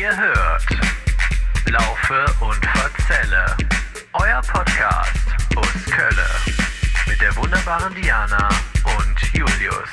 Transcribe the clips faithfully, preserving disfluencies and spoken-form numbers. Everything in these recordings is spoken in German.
Ihr hört Laufe und Verzelle, euer Podcast aus Kölle mit der wunderbaren Diana und Julius.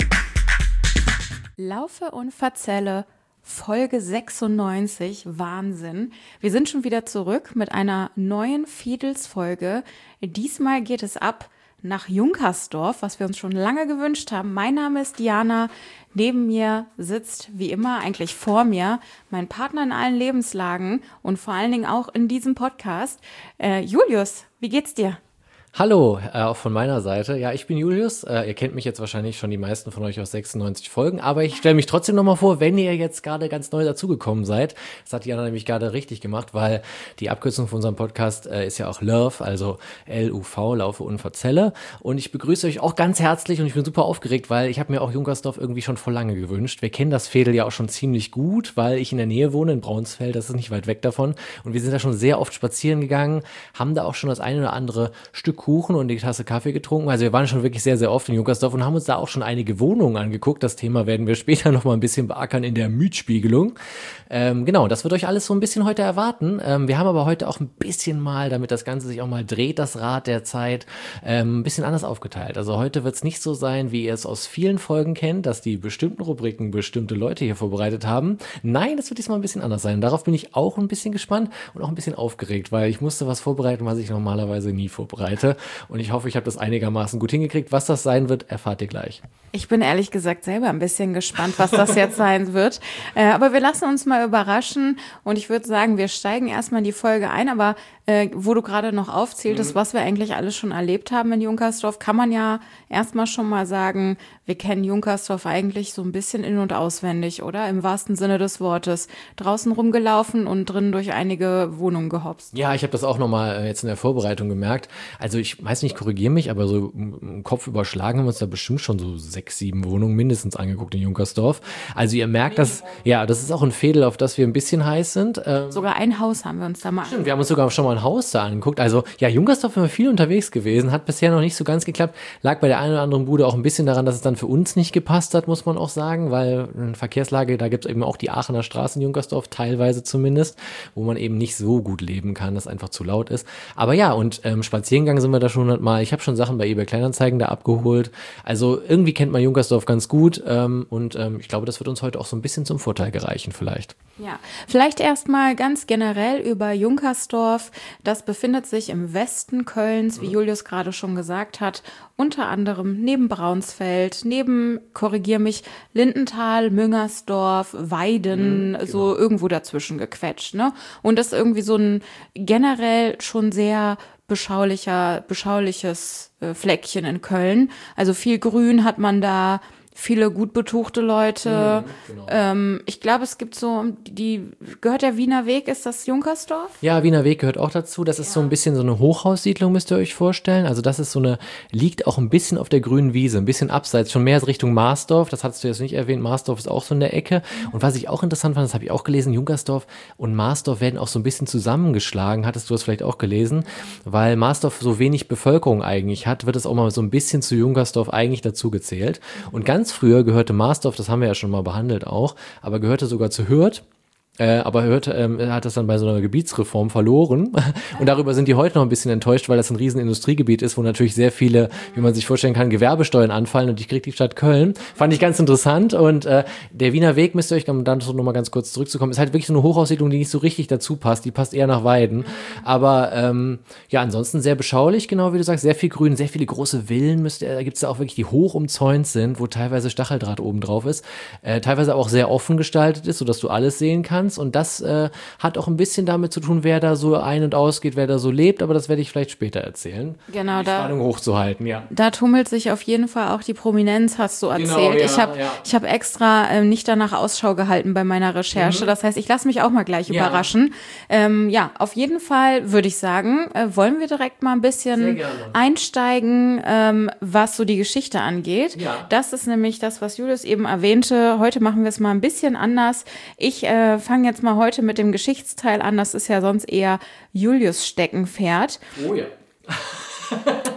Laufe und Verzelle, Folge sechsundneunzig, Wahnsinn. Wir sind schon wieder zurück mit einer neuen Fiedels-Folge. Diesmal geht es ab nach Junkersdorf, was wir uns schon lange gewünscht haben. Mein Name ist Diana. Neben mir sitzt, wie immer, eigentlich vor mir, mein Partner in allen Lebenslagen und vor allen Dingen auch in diesem Podcast. Äh, Julius, wie geht's dir? Hallo, äh, auch von meiner Seite. Ja, ich bin Julius. Äh, ihr kennt mich jetzt wahrscheinlich schon die meisten von euch aus sechsundneunzig Folgen, aber ich stelle mich trotzdem nochmal vor, wenn ihr jetzt gerade ganz neu dazugekommen seid. Das hat Diana nämlich gerade richtig gemacht, weil die Abkürzung von unserem Podcast äh, ist ja auch Love, also L U V, Laufe und Verzelle. Und ich begrüße euch auch ganz herzlich und ich bin super aufgeregt, weil ich habe mir auch Junkersdorf irgendwie schon vor lange gewünscht. Wir kennen das Veedel ja auch schon ziemlich gut, weil ich in der Nähe wohne, in Braunsfeld, das ist nicht weit weg davon. Und wir sind da schon sehr oft spazieren gegangen, haben da auch schon das eine oder andere Stück Kuchen und die Tasse Kaffee getrunken. Also wir waren schon wirklich sehr, sehr oft in Junkersdorf und haben uns da auch schon einige Wohnungen angeguckt. Das Thema werden wir später noch mal ein bisschen beackern in der Mietspiegelung. Ähm, genau, das wird euch alles so ein bisschen heute erwarten. Ähm, wir haben aber heute auch ein bisschen mal, damit das Ganze sich auch mal dreht, das Rad der Zeit, ähm, ein bisschen anders aufgeteilt. Also heute wird es nicht so sein, wie ihr es aus vielen Folgen kennt, dass die bestimmten Rubriken bestimmte Leute hier vorbereitet haben. Nein, das wird diesmal ein bisschen anders sein. Darauf bin ich auch ein bisschen gespannt und auch ein bisschen aufgeregt, weil ich musste was vorbereiten, was ich normalerweise nie vorbereite. Und ich hoffe, ich habe das einigermaßen gut hingekriegt. Was das sein wird, erfahrt ihr gleich. Ich bin ehrlich gesagt selber ein bisschen gespannt, was das jetzt sein wird. Äh, aber wir lassen uns mal überraschen. Und ich würde sagen, wir steigen erstmal in die Folge ein. Aber äh, wo du gerade noch aufzähltest, mhm. was wir eigentlich alles schon erlebt haben in Junkersdorf, kann man ja erstmal schon mal sagen, wir kennen Junkersdorf eigentlich so ein bisschen in- und auswendig, oder? Im wahrsten Sinne des Wortes. Draußen rumgelaufen und drin durch einige Wohnungen gehopst. Ja, ich habe das auch nochmal jetzt in der Vorbereitung gemerkt. Also ich weiß nicht, korrigiere mich, aber so im Kopf überschlagen haben wir uns da bestimmt schon so sechs, sieben Wohnungen mindestens angeguckt in Junkersdorf. Also ihr merkt, dass, ja, das ist auch ein Veedel, auf das wir ein bisschen heiß sind. Ähm, sogar ein Haus haben wir uns da mal Stimmt, wir haben uns sogar schon mal ein Haus da angeguckt. Also ja, Junkersdorf sind wir viel unterwegs gewesen, hat bisher noch nicht so ganz geklappt. Lag bei der einen oder anderen Bude auch ein bisschen daran, dass es dann für uns nicht gepasst hat, muss man auch sagen, weil eine Verkehrslage, da gibt es eben auch die Aachener Straße in Junkersdorf, teilweise zumindest, wo man eben nicht so gut leben kann, dass einfach zu laut ist. Aber ja, und ähm, Spazierengang sind wir da schon hundertmal. Ich habe schon Sachen bei eBay Kleinanzeigen da abgeholt. Also irgendwie kennt man Junkersdorf ganz gut ähm, und ähm, ich glaube, das wird uns heute auch so ein bisschen zum Vorteil gereichen vielleicht. Ja, vielleicht erstmal ganz generell über Junkersdorf. Das befindet sich im Westen Kölns, wie Julius gerade schon gesagt hat, unter anderem neben Braunsfeld, neben, korrigier mich, Lindenthal, Müngersdorf, Weiden, mhm, genau. So irgendwo dazwischen gequetscht, ne? Und das ist irgendwie so ein generell schon sehr beschaulicher, beschauliches äh, Fleckchen in Köln. Also viel Grün hat man da, viele gut betuchte Leute. Mhm, genau. ähm, ich glaube, es gibt so, die gehört der Wiener Weg, ist das Junkersdorf? Ja, Wiener Weg gehört auch dazu. Das ist ja so ein bisschen so eine Hochhaussiedlung, müsst ihr euch vorstellen. Also das ist so eine, liegt auch ein bisschen auf der grünen Wiese, ein bisschen abseits, schon mehr Richtung Marsdorf. Das hattest du jetzt nicht erwähnt. Marsdorf ist auch so in der Ecke. Und was ich auch interessant fand, das habe ich auch gelesen, Junkersdorf und Marsdorf werden auch so ein bisschen zusammengeschlagen. Hattest du das vielleicht auch gelesen? Weil Marsdorf so wenig Bevölkerung eigentlich hat, wird es auch mal so ein bisschen zu Junkersdorf eigentlich dazu gezählt. Und ganz Ganz früher gehörte Marsdorf, das haben wir ja schon mal behandelt auch, aber gehörte sogar zu Hürth. Äh, aber Hürth ähm, hat das dann bei so einer Gebietsreform verloren und darüber sind die heute noch ein bisschen enttäuscht, weil das ein riesen Industriegebiet ist, wo natürlich sehr viele, wie man sich vorstellen kann, Gewerbesteuern anfallen und die kriegt die Stadt Köln. Fand ich ganz interessant und äh, der Wiener Weg, müsst ihr euch, um dann so nochmal ganz kurz zurückzukommen, ist halt wirklich so eine Hochhaussiedlung, die nicht so richtig dazu passt, die passt eher nach Weiden, aber ähm, ja, ansonsten sehr beschaulich, genau wie du sagst, sehr viel Grün, sehr viele große Villen, müsst ihr, da gibt's da auch wirklich, die hoch umzäunt sind, wo teilweise Stacheldraht oben drauf ist, äh, teilweise auch sehr offen gestaltet ist, sodass du alles sehen kannst. Und das äh, hat auch ein bisschen damit zu tun, wer da so ein- und ausgeht, wer da so lebt, aber das werde ich vielleicht später erzählen. Genau, die da, Spannung hochzuhalten, ja. Da tummelt sich auf jeden Fall auch die Prominenz, hast du erzählt. Genau, ja, ich habe ja. ich hab extra ähm, nicht danach Ausschau gehalten bei meiner Recherche. Mhm. Das heißt, ich lasse mich auch mal gleich ja. überraschen. Ähm, ja, auf jeden Fall würde ich sagen, äh, wollen wir direkt mal ein bisschen einsteigen, ähm, was so die Geschichte angeht. Ja. Das ist nämlich das, was Julius eben erwähnte. Heute machen wir es mal ein bisschen anders. Ich äh, fange jetzt mal heute mit dem Geschichtsteil an. Das ist ja sonst eher Julius Steckenpferd. Oh ja.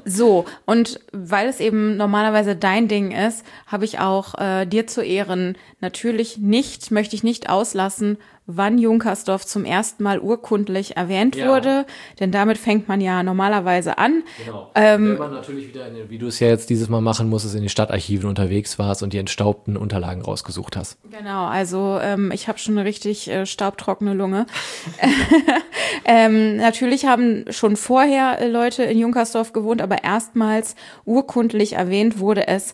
So, und weil es eben normalerweise dein Ding ist, habe ich auch äh, dir zu Ehren natürlich nicht, möchte ich nicht auslassen, wann Junkersdorf zum ersten Mal urkundlich erwähnt Ja. wurde, denn damit fängt man ja normalerweise an. Genau. Ähm, Wenn man natürlich wieder, in den, wie du es ja jetzt dieses Mal machen musstest, in den Stadtarchiven unterwegs warst und die entstaubten Unterlagen rausgesucht hast. Genau, also ähm, ich habe schon eine richtig äh, staubtrockene Lunge. ähm, natürlich haben schon vorher äh, Leute in Junkersdorf gewohnt, aber erstmals urkundlich erwähnt wurde es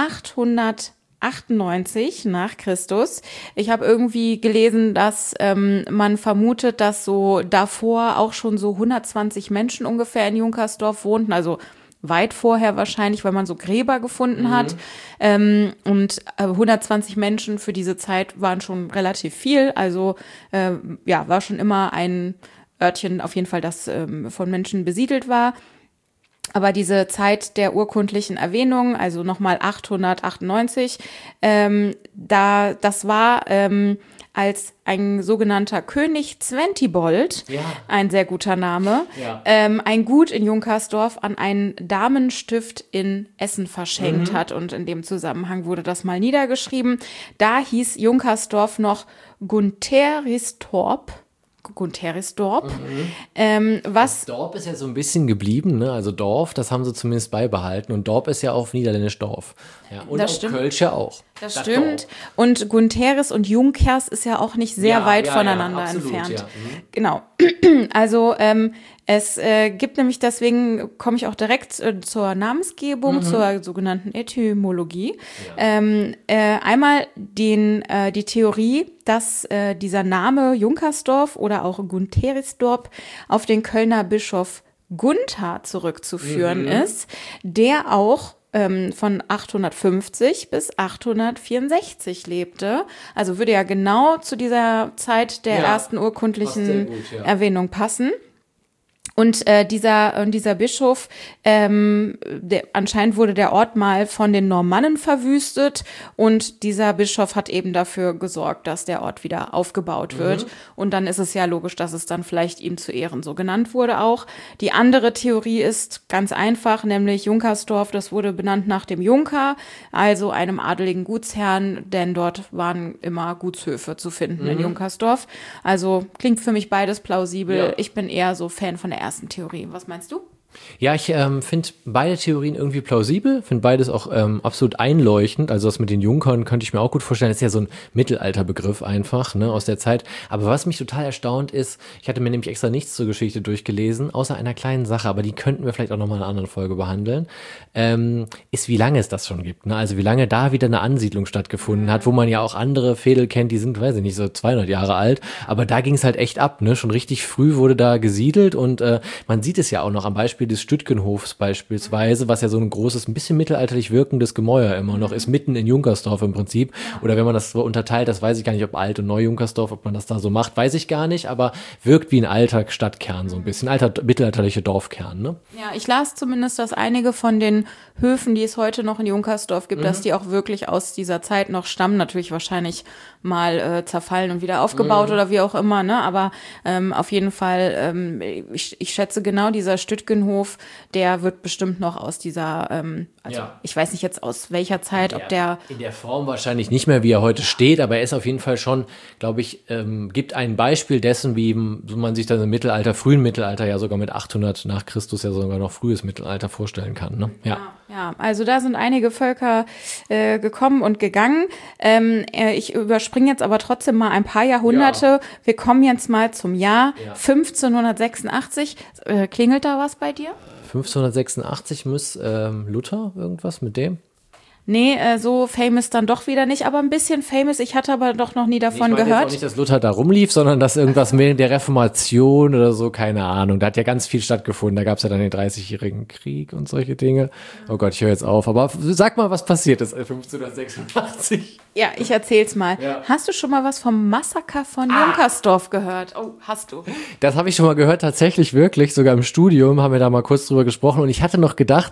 achthundertachtundneunzig nach Christus. Ich habe irgendwie gelesen, dass ähm, man vermutet, dass so davor auch schon so hundertzwanzig Menschen ungefähr in Junkersdorf wohnten, also weit vorher wahrscheinlich, weil man so Gräber gefunden hat. Ähm, und äh, hundertzwanzig Menschen für diese Zeit waren schon relativ viel. Also äh, ja, war schon immer ein Örtchen auf jeden Fall, das ähm, von Menschen besiedelt war. Aber diese Zeit der urkundlichen Erwähnung, also nochmal achthundertachtundneunzig, ähm, da das war ähm, als ein sogenannter König Zwentibold, Ja. ein sehr guter Name, Ja. ähm, ein Gut in Junkersdorf an einen Damenstift in Essen verschenkt Mhm. hat. Und in dem Zusammenhang wurde das mal niedergeschrieben. Da hieß Junkersdorf noch Guntheristorp. Guntherisdorp. Mhm. Ähm, was Dorp ist ja so ein bisschen geblieben, ne? Also Dorf, das haben sie zumindest beibehalten. Und Dorp ist ja auf Niederländisch Dorf. Ja, und Das auf stimmt. Kölsch ja auch. Das Das stimmt. Dorf. Und Guntheris und Junkers ist ja auch nicht sehr Ja, weit ja, voneinander ja, absolut, entfernt. ja. Mhm. Genau. Also ähm, es äh, gibt nämlich, deswegen komme ich auch direkt äh, zur Namensgebung, Mhm. zur sogenannten Etymologie. Ähm, äh, einmal den, äh, die Theorie, dass äh, dieser Name Junkersdorf oder auch Guntherisdorp auf den Kölner Bischof Gunther zurückzuführen Mhm. ist, der auch ähm, von achthundertfünfzig bis achthundertvierundsechzig lebte. Also würde ja genau zu dieser Zeit der Ja, ersten passt urkundlichen sehr gut, ja. Erwähnung passen. Und äh, dieser, äh, dieser Bischof, ähm, der, anscheinend wurde der Ort mal von den Normannen verwüstet und dieser Bischof hat eben dafür gesorgt, dass der Ort wieder aufgebaut wird. Und dann ist es ja logisch, dass es dann vielleicht ihm zu Ehren so genannt wurde auch. Die andere Theorie ist ganz einfach, nämlich Junkersdorf, das wurde benannt nach dem Junker, also einem adeligen Gutsherrn, denn dort waren immer Gutshöfe zu finden in Junkersdorf. Also klingt für mich beides plausibel. Ja. Ich bin eher so Fan von der ersten Theorie. Was meinst du? Ja, ich ähm, finde beide Theorien irgendwie plausibel, finde beides auch ähm, absolut einleuchtend. Also das mit den Junkern könnte ich mir auch gut vorstellen. Das ist ja so ein Mittelalterbegriff einfach, ne, aus der Zeit. Aber was mich total erstaunt ist, ich hatte mir nämlich extra nichts zur Geschichte durchgelesen, außer einer kleinen Sache, aber die könnten wir vielleicht auch nochmal in einer anderen Folge behandeln, ähm, ist, wie lange es das schon gibt. Ne? Also wie lange da wieder eine Ansiedlung stattgefunden hat, wo man ja auch andere Veedel kennt, die sind, weiß ich nicht, so zweihundert Jahre alt. Aber da ging es halt echt ab, ne? Schon richtig früh wurde da gesiedelt und äh, man sieht es ja auch noch am Beispiel des Stütgenhofs beispielsweise, was ja so ein großes, ein bisschen mittelalterlich wirkendes Gemäuer immer noch ist, mitten in Junkersdorf im Prinzip. Oder wenn man das so unterteilt, das weiß ich gar nicht, ob Alt- und Neu-Junkersdorf, ob man das da so macht, weiß ich gar nicht, aber wirkt wie ein alter Stadtkern so ein bisschen, alter mittelalterlicher Dorfkern, ne? Ja, ich las zumindest, dass einige von den Höfen, die es heute noch in Junkersdorf gibt, dass die auch wirklich aus dieser Zeit noch stammen. Natürlich wahrscheinlich mal äh, zerfallen und wieder aufgebaut oder wie auch immer, ne? Aber ähm, auf jeden Fall, ähm, ich, ich schätze genau, dieser Stütgenhof, der wird bestimmt noch aus dieser, ähm, also Ja. ich weiß nicht jetzt aus welcher Zeit, ob der in der Form wahrscheinlich nicht mehr, wie er heute steht, aber er ist auf jeden Fall schon, glaube ich, ähm, gibt ein Beispiel dessen, wie man sich das im Mittelalter, frühen Mittelalter ja sogar mit achthundert nach Christus ja sogar noch frühes Mittelalter vorstellen kann, ne? Ja. Ja, also da sind einige Völker äh, gekommen und gegangen. Ähm, äh, ich überspringe jetzt aber trotzdem mal ein paar Jahrhunderte. Ja. Wir kommen jetzt mal zum Jahr Ja. fünfzehnhundertsechsundachtzig. Äh, klingelt da was bei dir? fünfzehnhundertsechsundachtzig muss ähm, Luther irgendwas mit dem? Nee, äh, so famous dann doch wieder nicht, aber ein bisschen famous. Ich hatte aber doch noch nie davon ich meine gehört. jetzt auch nicht, dass Luther da rumlief, sondern dass irgendwas während der Reformation oder so, keine Ahnung. Da hat ja ganz viel stattgefunden. Da gab es ja dann den dreißigjährigen Krieg und solche Dinge. Oh Gott, ich höre jetzt auf. Aber sag mal, was passiert ist fünfzehnhundertsechsundachtzig. Ja, ich erzähl's mal. Ja. Hast du schon mal was vom Massaker von Junkersdorf gehört? Oh, hast du. Das habe ich schon mal gehört, tatsächlich wirklich. Sogar im Studium haben wir da mal kurz drüber gesprochen. Und ich hatte noch gedacht,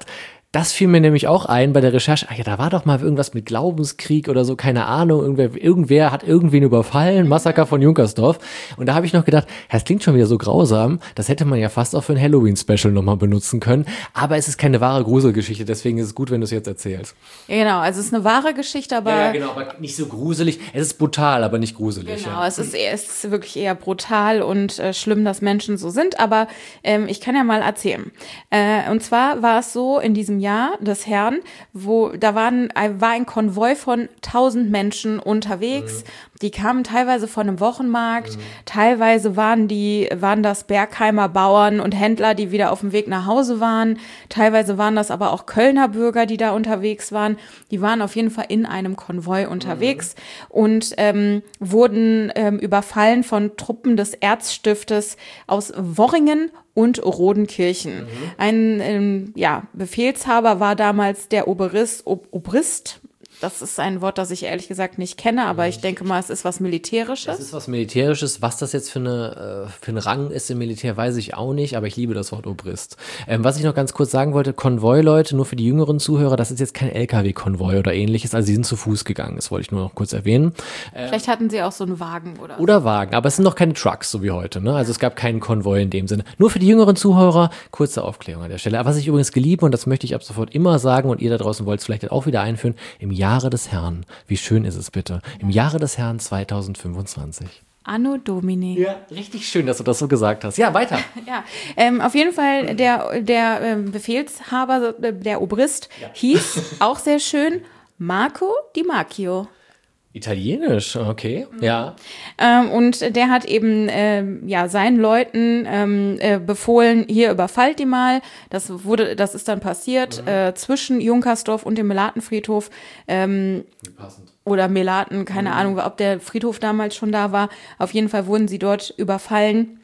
Das fiel mir nämlich auch ein bei der Recherche. Ach ja, da war doch mal irgendwas mit Glaubenskrieg oder so, keine Ahnung. Irgendwer, irgendwer hat irgendwen überfallen, Massaker von Junkersdorf. Und da habe ich noch gedacht, das klingt schon wieder so grausam. Das hätte man ja fast auch für ein Halloween-Special nochmal benutzen können. Aber es ist keine wahre Gruselgeschichte, deswegen ist es gut, wenn du es jetzt erzählst. Ja, genau, also es ist eine wahre Geschichte, aber... Ja, ja, genau, aber nicht so gruselig. Es ist brutal, aber nicht gruselig. Genau, ja. es ist, eher, es ist wirklich eher brutal und äh, schlimm, dass Menschen so sind. Aber ähm, ich kann ja mal erzählen. Äh, und zwar war es so in diesem Jahr des Herrn, wo da waren, war ein Konvoi von tausend Menschen unterwegs. Mhm. Die kamen teilweise von einem Wochenmarkt, mhm. teilweise waren die, waren das Bergheimer Bauern und Händler, die wieder auf dem Weg nach Hause waren. Teilweise waren das aber auch Kölner Bürger, die da unterwegs waren. Die waren auf jeden Fall in einem Konvoi unterwegs mhm. und ähm, wurden ähm, überfallen von Truppen des Erzstiftes aus Worringen und Rodenkirchen. Mhm. Ein ähm, ja, Befehlshaber war damals der Oberist, Ob- Obrist. Das ist ein Wort, das ich ehrlich gesagt nicht kenne, aber ich denke mal, es ist was Militärisches. Es ist was Militärisches. Was das jetzt für, eine, äh, für ein Rang ist im Militär, weiß ich auch nicht, aber ich liebe das Wort Obrist. Ähm, was ich noch ganz kurz sagen wollte, Konvoi-Leute, nur für die jüngeren Zuhörer, das ist jetzt kein L K W-Konvoi oder ähnliches, also sie sind zu Fuß gegangen, das wollte ich nur noch kurz erwähnen. Ähm, Vielleicht hatten sie auch so einen Wagen oder Oder Wagen, aber es sind noch keine Trucks, so wie heute, ne? Also es gab keinen Konvoi in dem Sinne. Nur für die jüngeren Zuhörer, kurze Aufklärung an der Stelle. Was ich übrigens geliebt, und das möchte ich ab sofort immer sagen, und ihr da draußen wollt es vielleicht auch wieder einführen, im Jahre des Herrn. Wie schön ist es bitte? Im Jahre des Herrn zweitausendfünfundzwanzig. Anno Domini. Ja, richtig schön, dass du das so gesagt hast. Ja, weiter. Ja, ähm, auf jeden Fall der, der ähm, Befehlshaber, der Obrist, ja. hieß, auch sehr schön, Marco Di Macchio. Italienisch, okay, mhm. ja. Ähm, und der hat eben ähm, ja seinen Leuten ähm, äh, befohlen, hier überfallt die mal. Das wurde, das ist dann passiert mhm. äh, zwischen Junkersdorf und dem Melatenfriedhof. Ähm, Wie passend. Oder Melaten, keine mhm. Ahnung, ob der Friedhof damals schon da war. Auf jeden Fall wurden sie dort überfallen.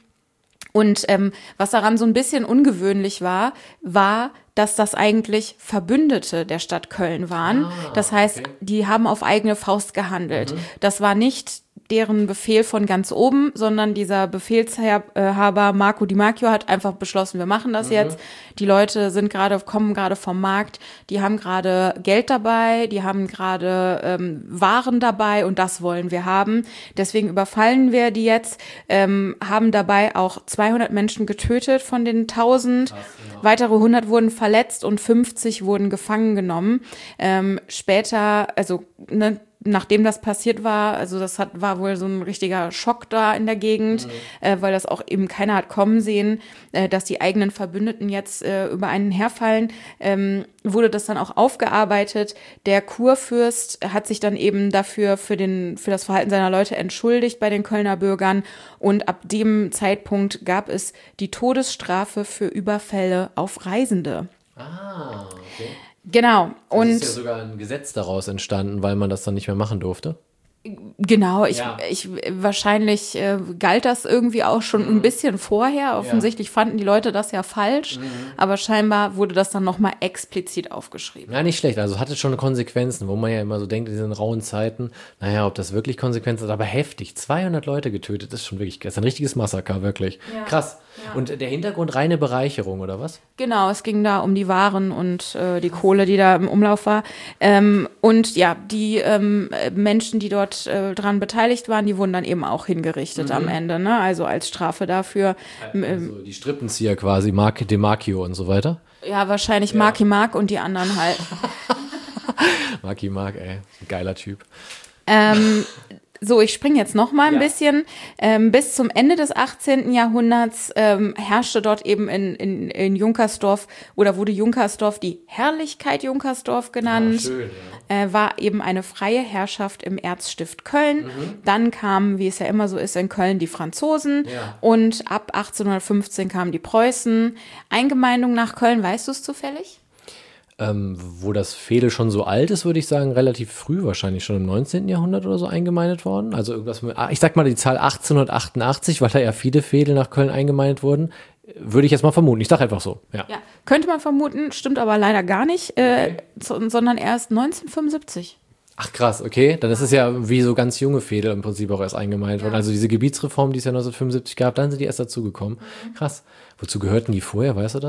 Und ähm, was daran so ein bisschen ungewöhnlich war, war, dass das eigentlich Verbündete der Stadt Köln waren. Ah, das heißt, okay. die haben auf eigene Faust gehandelt. Mhm. Das war nicht deren Befehl von ganz oben, sondern dieser Befehlshaber Marco Di Macchio hat einfach beschlossen, wir machen das mhm. jetzt. Die Leute sind gerade, kommen gerade vom Markt, die haben gerade Geld dabei, die haben gerade ähm, Waren dabei und das wollen wir haben. Deswegen überfallen wir die jetzt, ähm, haben dabei auch zweihundert Menschen getötet von den tausend. Krass, ja. Weitere hundert wurden verletzt und fünfzig wurden gefangen genommen. Ähm, später, also ne, nachdem das passiert war, also das hat, war wohl so ein richtiger Schock da in der Gegend, mhm. äh, weil das auch eben keiner hat kommen sehen, äh, dass die eigenen Verbündeten jetzt äh, über einen herfallen, ähm, wurde das dann auch aufgearbeitet. Der Kurfürst hat sich dann eben dafür für den für das Verhalten seiner Leute entschuldigt bei den Kölner Bürgern und ab dem Zeitpunkt gab es die Todesstrafe für Überfälle auf Reisende. Ah, okay. Genau. Und es ist ja sogar ein Gesetz daraus entstanden, weil man das dann nicht mehr machen durfte. Genau, ich, ja. ich wahrscheinlich äh, galt das irgendwie auch schon mhm. ein bisschen vorher. Offensichtlich ja. fanden die Leute das ja falsch, mhm. aber scheinbar wurde das dann nochmal explizit aufgeschrieben. Ja, nicht schlecht. Also hatte schon Konsequenzen, wo man ja immer so denkt, in diesen rauen Zeiten, naja, ob das wirklich Konsequenzen hat, aber heftig. zweihundert Leute getötet, ist schon wirklich, das ist ein richtiges Massaker, wirklich. Ja. Krass. Ja. Und der Hintergrund reine Bereicherung, oder was? Genau, es ging da um die Waren und äh, die Kohle, die da im Umlauf war. Ähm, und ja, die ähm, Menschen, die dort äh, dran beteiligt waren, die wurden dann eben auch hingerichtet mhm. am Ende, ne? Also als Strafe dafür. Also die Strippenzieher quasi, Marco Di Macchio und so weiter? Ja, wahrscheinlich ja. Marky Mark und die anderen halt. Marky Mark, ey, ein geiler Typ. Ähm, So, ich springe jetzt noch mal ein ja. bisschen. Ähm, bis zum Ende des achtzehnten Jahrhunderts ähm, herrschte dort eben in, in, in Junkersdorf oder wurde Junkersdorf die Herrlichkeit Junkersdorf genannt. Ah, schön, ja. äh, war eben eine freie Herrschaft im Erzstift Köln. Mhm. Dann kamen, wie es ja immer so ist, in Köln die Franzosen ja. und ab achtzehnhundertfünfzehn kamen die Preußen. Eingemeindung nach Köln, weißt du es zufällig? Ähm, wo das Veedel schon so alt ist, würde ich sagen, relativ früh, wahrscheinlich schon im neunzehnten Jahrhundert oder so eingemeindet worden. Also irgendwas mit, ich sag mal die Zahl achtzehnhundertachtundachtzig, weil da ja viele Veedel nach Köln eingemeindet wurden, würde ich jetzt mal vermuten. Ich sage einfach so. Ja. ja, könnte man vermuten, stimmt aber leider gar nicht, äh, okay. so, sondern erst neunzehnhundertfünfundsiebzig. Ach krass, okay. Dann ist es ja wie so ganz junge Veedel im Prinzip auch erst eingemeindet worden. Ja. Also diese Gebietsreform, die es ja neunzehnhundertfünfundsiebzig gab, dann sind die erst dazugekommen. Mhm. Krass. Wozu gehörten die vorher, weißt du das?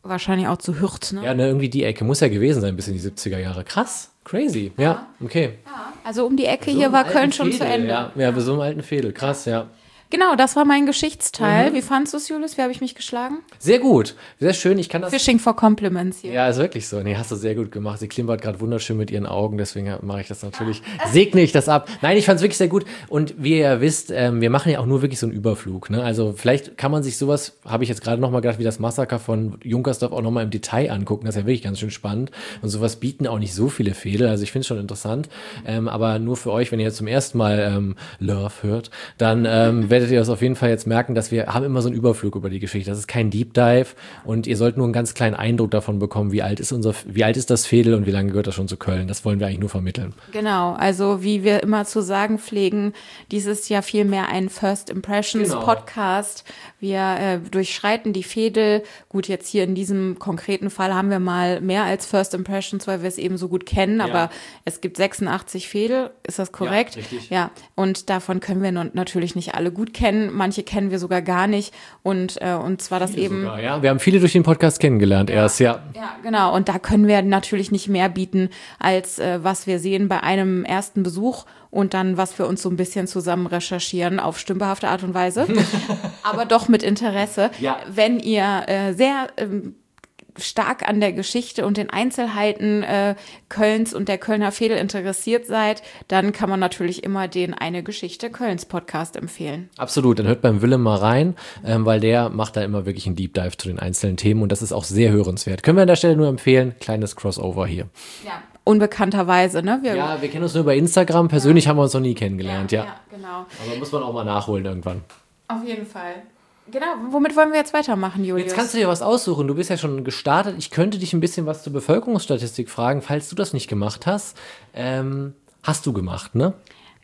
Wahrscheinlich auch zu Hürth, ne? Ja, ne, irgendwie die Ecke muss ja gewesen sein bis in die siebziger Jahre. Krass, crazy. Ja, okay. Ja, also um die Ecke So hier einem war alten Köln schon Fädel, zu Ende. Ja, ja, bei so einem alten Fädel. Krass, ja. Genau, das war mein Geschichtsteil. Mhm. Wie fandst du es, Julius? Wie habe ich mich geschlagen? Sehr gut, sehr schön. Ich kann das. Fishing for Compliments hier. Ja, ist wirklich so. Nee, hast du sehr gut gemacht. Sie klimpert gerade wunderschön mit ihren Augen, deswegen mache ich das natürlich, segne ich das ab. Nein, ich fand es wirklich sehr gut. Und wie ihr ja wisst, ähm, wir machen ja auch nur wirklich so einen Überflug. Ne? Also vielleicht kann man sich sowas, habe ich jetzt gerade nochmal gedacht, wie das Massaker von Junkersdorf auch nochmal im Detail angucken. Das ist ja wirklich ganz schön spannend. Und sowas bieten auch nicht so viele Fädel. Also ich finde es schon interessant. Ähm, aber nur für euch, wenn ihr jetzt zum ersten Mal ähm, Love hört, dann ähm, werdet ihr das auf jeden Fall jetzt merken, dass wir haben immer so einen Überflug über die Geschichte. Das ist kein Deep Dive und ihr sollt nur einen ganz kleinen Eindruck davon bekommen, wie alt ist unser, wie alt ist das Fädel und wie lange gehört das schon zu Köln. Das wollen wir eigentlich nur vermitteln. Genau, also wie wir immer zu sagen pflegen, dieses Jahr vielmehr ein First Impressions Genau. Podcast. Wir äh, durchschreiten die Fädel. Gut, jetzt hier in diesem konkreten Fall haben wir mal mehr als First Impressions, weil wir es eben so gut kennen, Ja. aber es gibt sechsundachtzig Fädel, ist das korrekt? Ja, richtig. Ja, und davon können wir nun natürlich nicht alle gut kennen. Manche kennen wir sogar gar nicht und, äh, und zwar das eben... Sogar, ja. Wir haben viele durch den Podcast kennengelernt erst, ja. Ja, genau. Und da können wir natürlich nicht mehr bieten, als äh, was wir sehen bei einem ersten Besuch und dann, was wir uns so ein bisschen zusammen recherchieren auf stümperhafte Art und Weise, aber doch mit Interesse. Ja. Wenn ihr äh, sehr ähm, stark an der Geschichte und den Einzelheiten äh, Kölns und der Kölner Fädel interessiert seid, dann kann man natürlich immer den Eine Geschichte Kölns Podcast empfehlen. Absolut, dann hört beim Willem mal rein, ähm, weil der macht da immer wirklich einen Deep Dive zu den einzelnen Themen und das ist auch sehr hörenswert. Können wir an der Stelle nur empfehlen, kleines Crossover hier. Ja. Unbekannterweise, ne? Wir, Ja, wir kennen uns nur über Instagram, persönlich haben wir uns noch nie kennengelernt, ja. ja, genau. Aber muss man auch mal nachholen irgendwann. Auf jeden Fall. Genau, womit wollen wir jetzt weitermachen, Julius? Jetzt kannst du dir was aussuchen. Du bist ja schon gestartet. Ich könnte dich ein bisschen was zur Bevölkerungsstatistik fragen, falls du das nicht gemacht hast. Ähm, hast du gemacht, ne?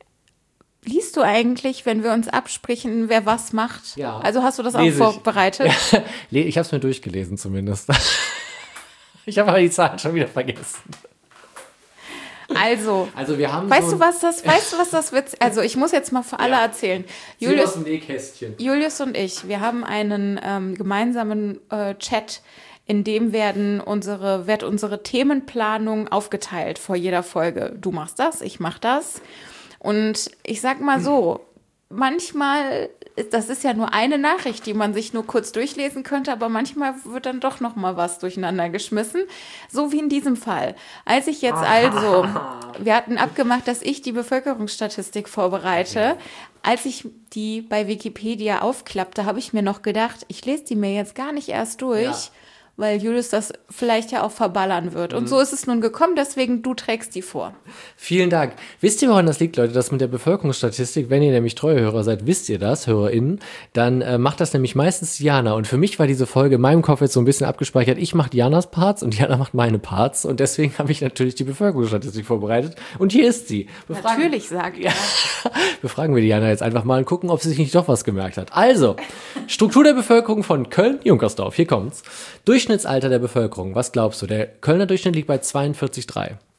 Liest du eigentlich, wenn wir uns absprechen, wer was macht? Ja. Also hast du das Lese auch ich. vorbereitet? Le- Ich habe es mir durchgelesen zumindest. Ich habe aber die Zahlen schon wieder vergessen. Also, Also wir haben weißt so du, was das, weißt du, was das Witz, also ich muss jetzt mal für alle Ja. erzählen. Julius aus Julius, dem Nähkästchen. Julius und ich, wir haben einen ähm, gemeinsamen äh, Chat, in dem werden unsere, wird unsere Themenplanung aufgeteilt vor jeder Folge. Du machst das, ich mach das. Und ich sag mal so, manchmal, das ist ja nur eine Nachricht, die man sich nur kurz durchlesen könnte, aber manchmal wird dann doch noch mal was durcheinander geschmissen, so wie in diesem Fall. Als ich jetzt also, wir hatten abgemacht, dass ich die Bevölkerungsstatistik vorbereite. Als ich die bei Wikipedia aufklappte, habe ich mir noch gedacht, ich lese die mir jetzt gar nicht erst durch, Ja. weil Julius das vielleicht ja auch verballern wird. Und so ist es nun gekommen, deswegen du trägst die vor. Vielen Dank. Wisst ihr, woran das liegt, Leute? Das mit der Bevölkerungsstatistik, wenn ihr nämlich treue Hörer seid, wisst ihr das, HörerInnen, dann äh, macht das nämlich meistens Diana. Und für mich war diese Folge in meinem Kopf jetzt so ein bisschen abgespeichert. Ich mache Dianas Parts und Diana macht meine Parts. Und deswegen habe ich natürlich die Bevölkerungsstatistik vorbereitet. Und hier ist sie. Befragen, Natürlich, sagt er. Befragen wir Diana jetzt einfach mal und gucken, ob sie sich nicht doch was gemerkt hat. Also, Struktur der Bevölkerung von Köln-Junkersdorf. Hier kommt's. Durchschnittsalter der Bevölkerung. Was glaubst du? Der Kölner Durchschnitt liegt bei zweiundvierzig Komma drei.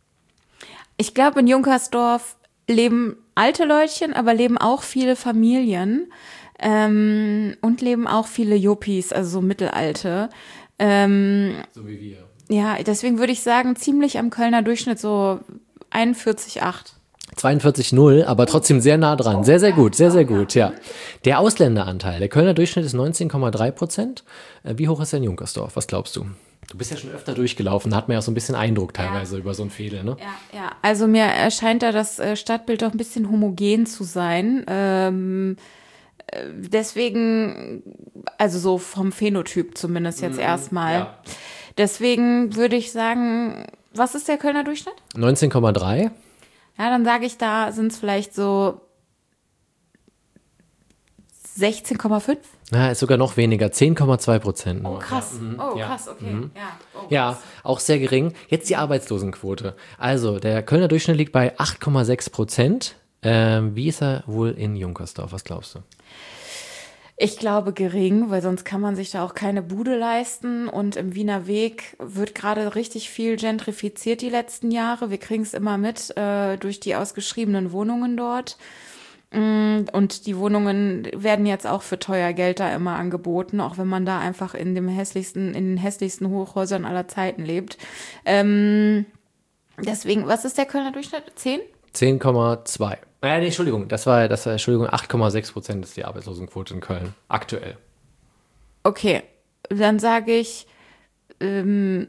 Ich glaube, in Junkersdorf leben alte Leutchen, aber leben auch viele Familien ähm, und leben auch viele Juppies, also so Mittelalte. Ähm, So wie wir. ja, deswegen würde ich sagen, ziemlich am Kölner Durchschnitt so einundvierzig Komma acht. zweiundvierzig Komma null, aber trotzdem sehr nah dran. Sehr, sehr gut, sehr, sehr gut, ja. Der Ausländeranteil, der Kölner Durchschnitt ist neunzehn Komma drei Prozent. Äh, Wie hoch ist der in Junkersdorf? Was glaubst du? Du bist ja schon öfter durchgelaufen, da hat man ja auch so ein bisschen Eindruck teilweise über so ein Fädel, ne? Ja, ja, also mir erscheint da das äh, Stadtbild doch ein bisschen homogen zu sein. Ähm, äh, deswegen, also so vom Phänotyp zumindest jetzt erstmal. ja. Deswegen würde ich sagen, was ist der Kölner Durchschnitt? neunzehn Komma drei. Ja, dann sage ich, da sind es vielleicht so sechzehn Komma fünf. Na, ist sogar noch weniger, zehn Komma zwei Prozent. Oh, krass. Oh, ja. krass, okay. Ja, oh, Ja, krass. auch sehr gering. Jetzt die Arbeitslosenquote. Also, der Kölner Durchschnitt liegt bei acht Komma sechs Prozent. Ähm, wie ist er wohl in Junkersdorf? Was glaubst du? Ich glaube gering, weil sonst kann man sich da auch keine Bude leisten. Und im Wiener Weg wird gerade richtig viel gentrifiziert die letzten Jahre. Wir kriegen es immer mit äh, durch die ausgeschriebenen Wohnungen dort. Und die Wohnungen werden jetzt auch für teuer Geld da immer angeboten, auch wenn man da einfach in dem hässlichsten, in den hässlichsten Hochhäusern aller Zeiten lebt. Ähm, deswegen, was ist der Kölner Durchschnitt? zehn? zehn Komma zwei. Äh, nee, Entschuldigung, das war, das war, Entschuldigung, acht Komma sechs Prozent ist die Arbeitslosenquote in Köln. Aktuell. Okay, dann sage ich ähm,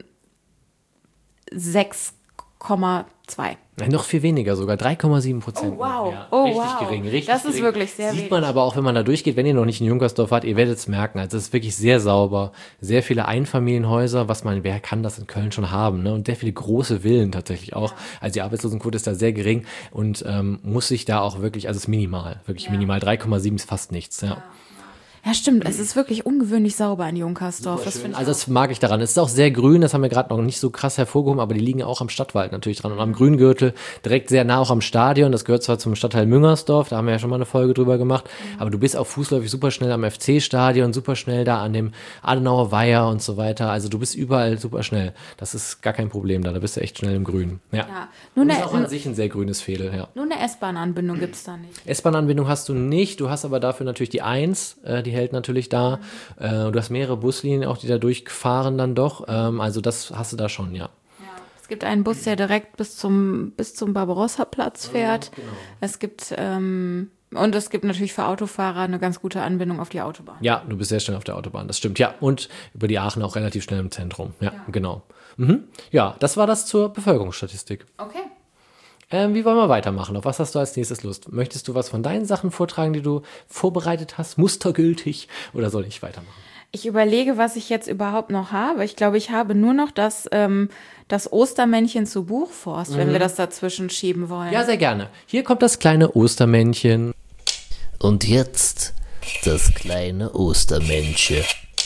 sechs Komma zwei. Noch viel weniger sogar, drei Komma sieben Prozent. Oh wow, ja, oh richtig wow. gering, richtig Das ist gering. wirklich sehr Sieht wenig. man aber auch, wenn man da durchgeht, wenn ihr noch nicht in Junkersdorf wart, ihr werdet es merken. Also es ist wirklich sehr sauber, sehr viele Einfamilienhäuser, was man, wer kann das in Köln schon haben, ne? Und sehr viele große Villen tatsächlich auch. Also die Arbeitslosenquote ist da sehr gering und ähm, muss sich da auch wirklich, also es ist minimal, wirklich Ja. minimal, drei Komma sieben ist fast nichts, ja. Ja, stimmt. Es ist wirklich ungewöhnlich sauber in Junkersdorf. Das finde ich Also das mag ich daran. Es ist auch sehr grün, das haben wir gerade noch nicht so krass hervorgehoben, aber die liegen auch am Stadtwald natürlich dran und am Grüngürtel, direkt sehr nah auch am Stadion. Das gehört zwar zum Stadtteil Müngersdorf, da haben wir ja schon mal eine Folge drüber gemacht, aber du bist auch fußläufig super schnell am F C-Stadion, super schnell da an dem Adenauer Weiher und so weiter. Also du bist überall super schnell. Das ist gar kein Problem da, da bist du echt schnell im Grün. Ja. Ja. Nur Und eine, ist auch an sich ein sehr grünes Veedel, ja. nur eine S-Bahn-Anbindung gibt es da nicht. S-Bahn-Anbindung hast du nicht, du hast aber dafür natürlich die eins, äh, die hält natürlich da. Äh, du hast mehrere Buslinien auch, die da durchfahren dann doch. Ähm, also das hast du da schon, ja. Es gibt einen Bus, der direkt bis zum, bis zum Barbarossa-Platz fährt. Genau. Es gibt, ähm, und es gibt natürlich für Autofahrer eine ganz gute Anbindung auf die Autobahn. Ja, du bist sehr schnell auf der Autobahn, das stimmt. Ja, und über die Aachen auch relativ schnell im Zentrum. Ja, genau. Mhm. Ja, das war das zur Bevölkerungsstatistik. Okay. Ähm, wie wollen wir weitermachen? Auf was hast du als nächstes Lust? Möchtest du was von deinen Sachen vortragen, die du vorbereitet hast, mustergültig, oder soll ich weitermachen? Ich überlege, was ich jetzt überhaupt noch habe. Ich glaube, ich habe nur noch das, ähm, das Ostermännchen zu Buchforst, wenn wir das dazwischen schieben wollen. Ja, sehr gerne. Hier kommt das kleine Ostermännchen. Und jetzt das kleine Ostermännchen.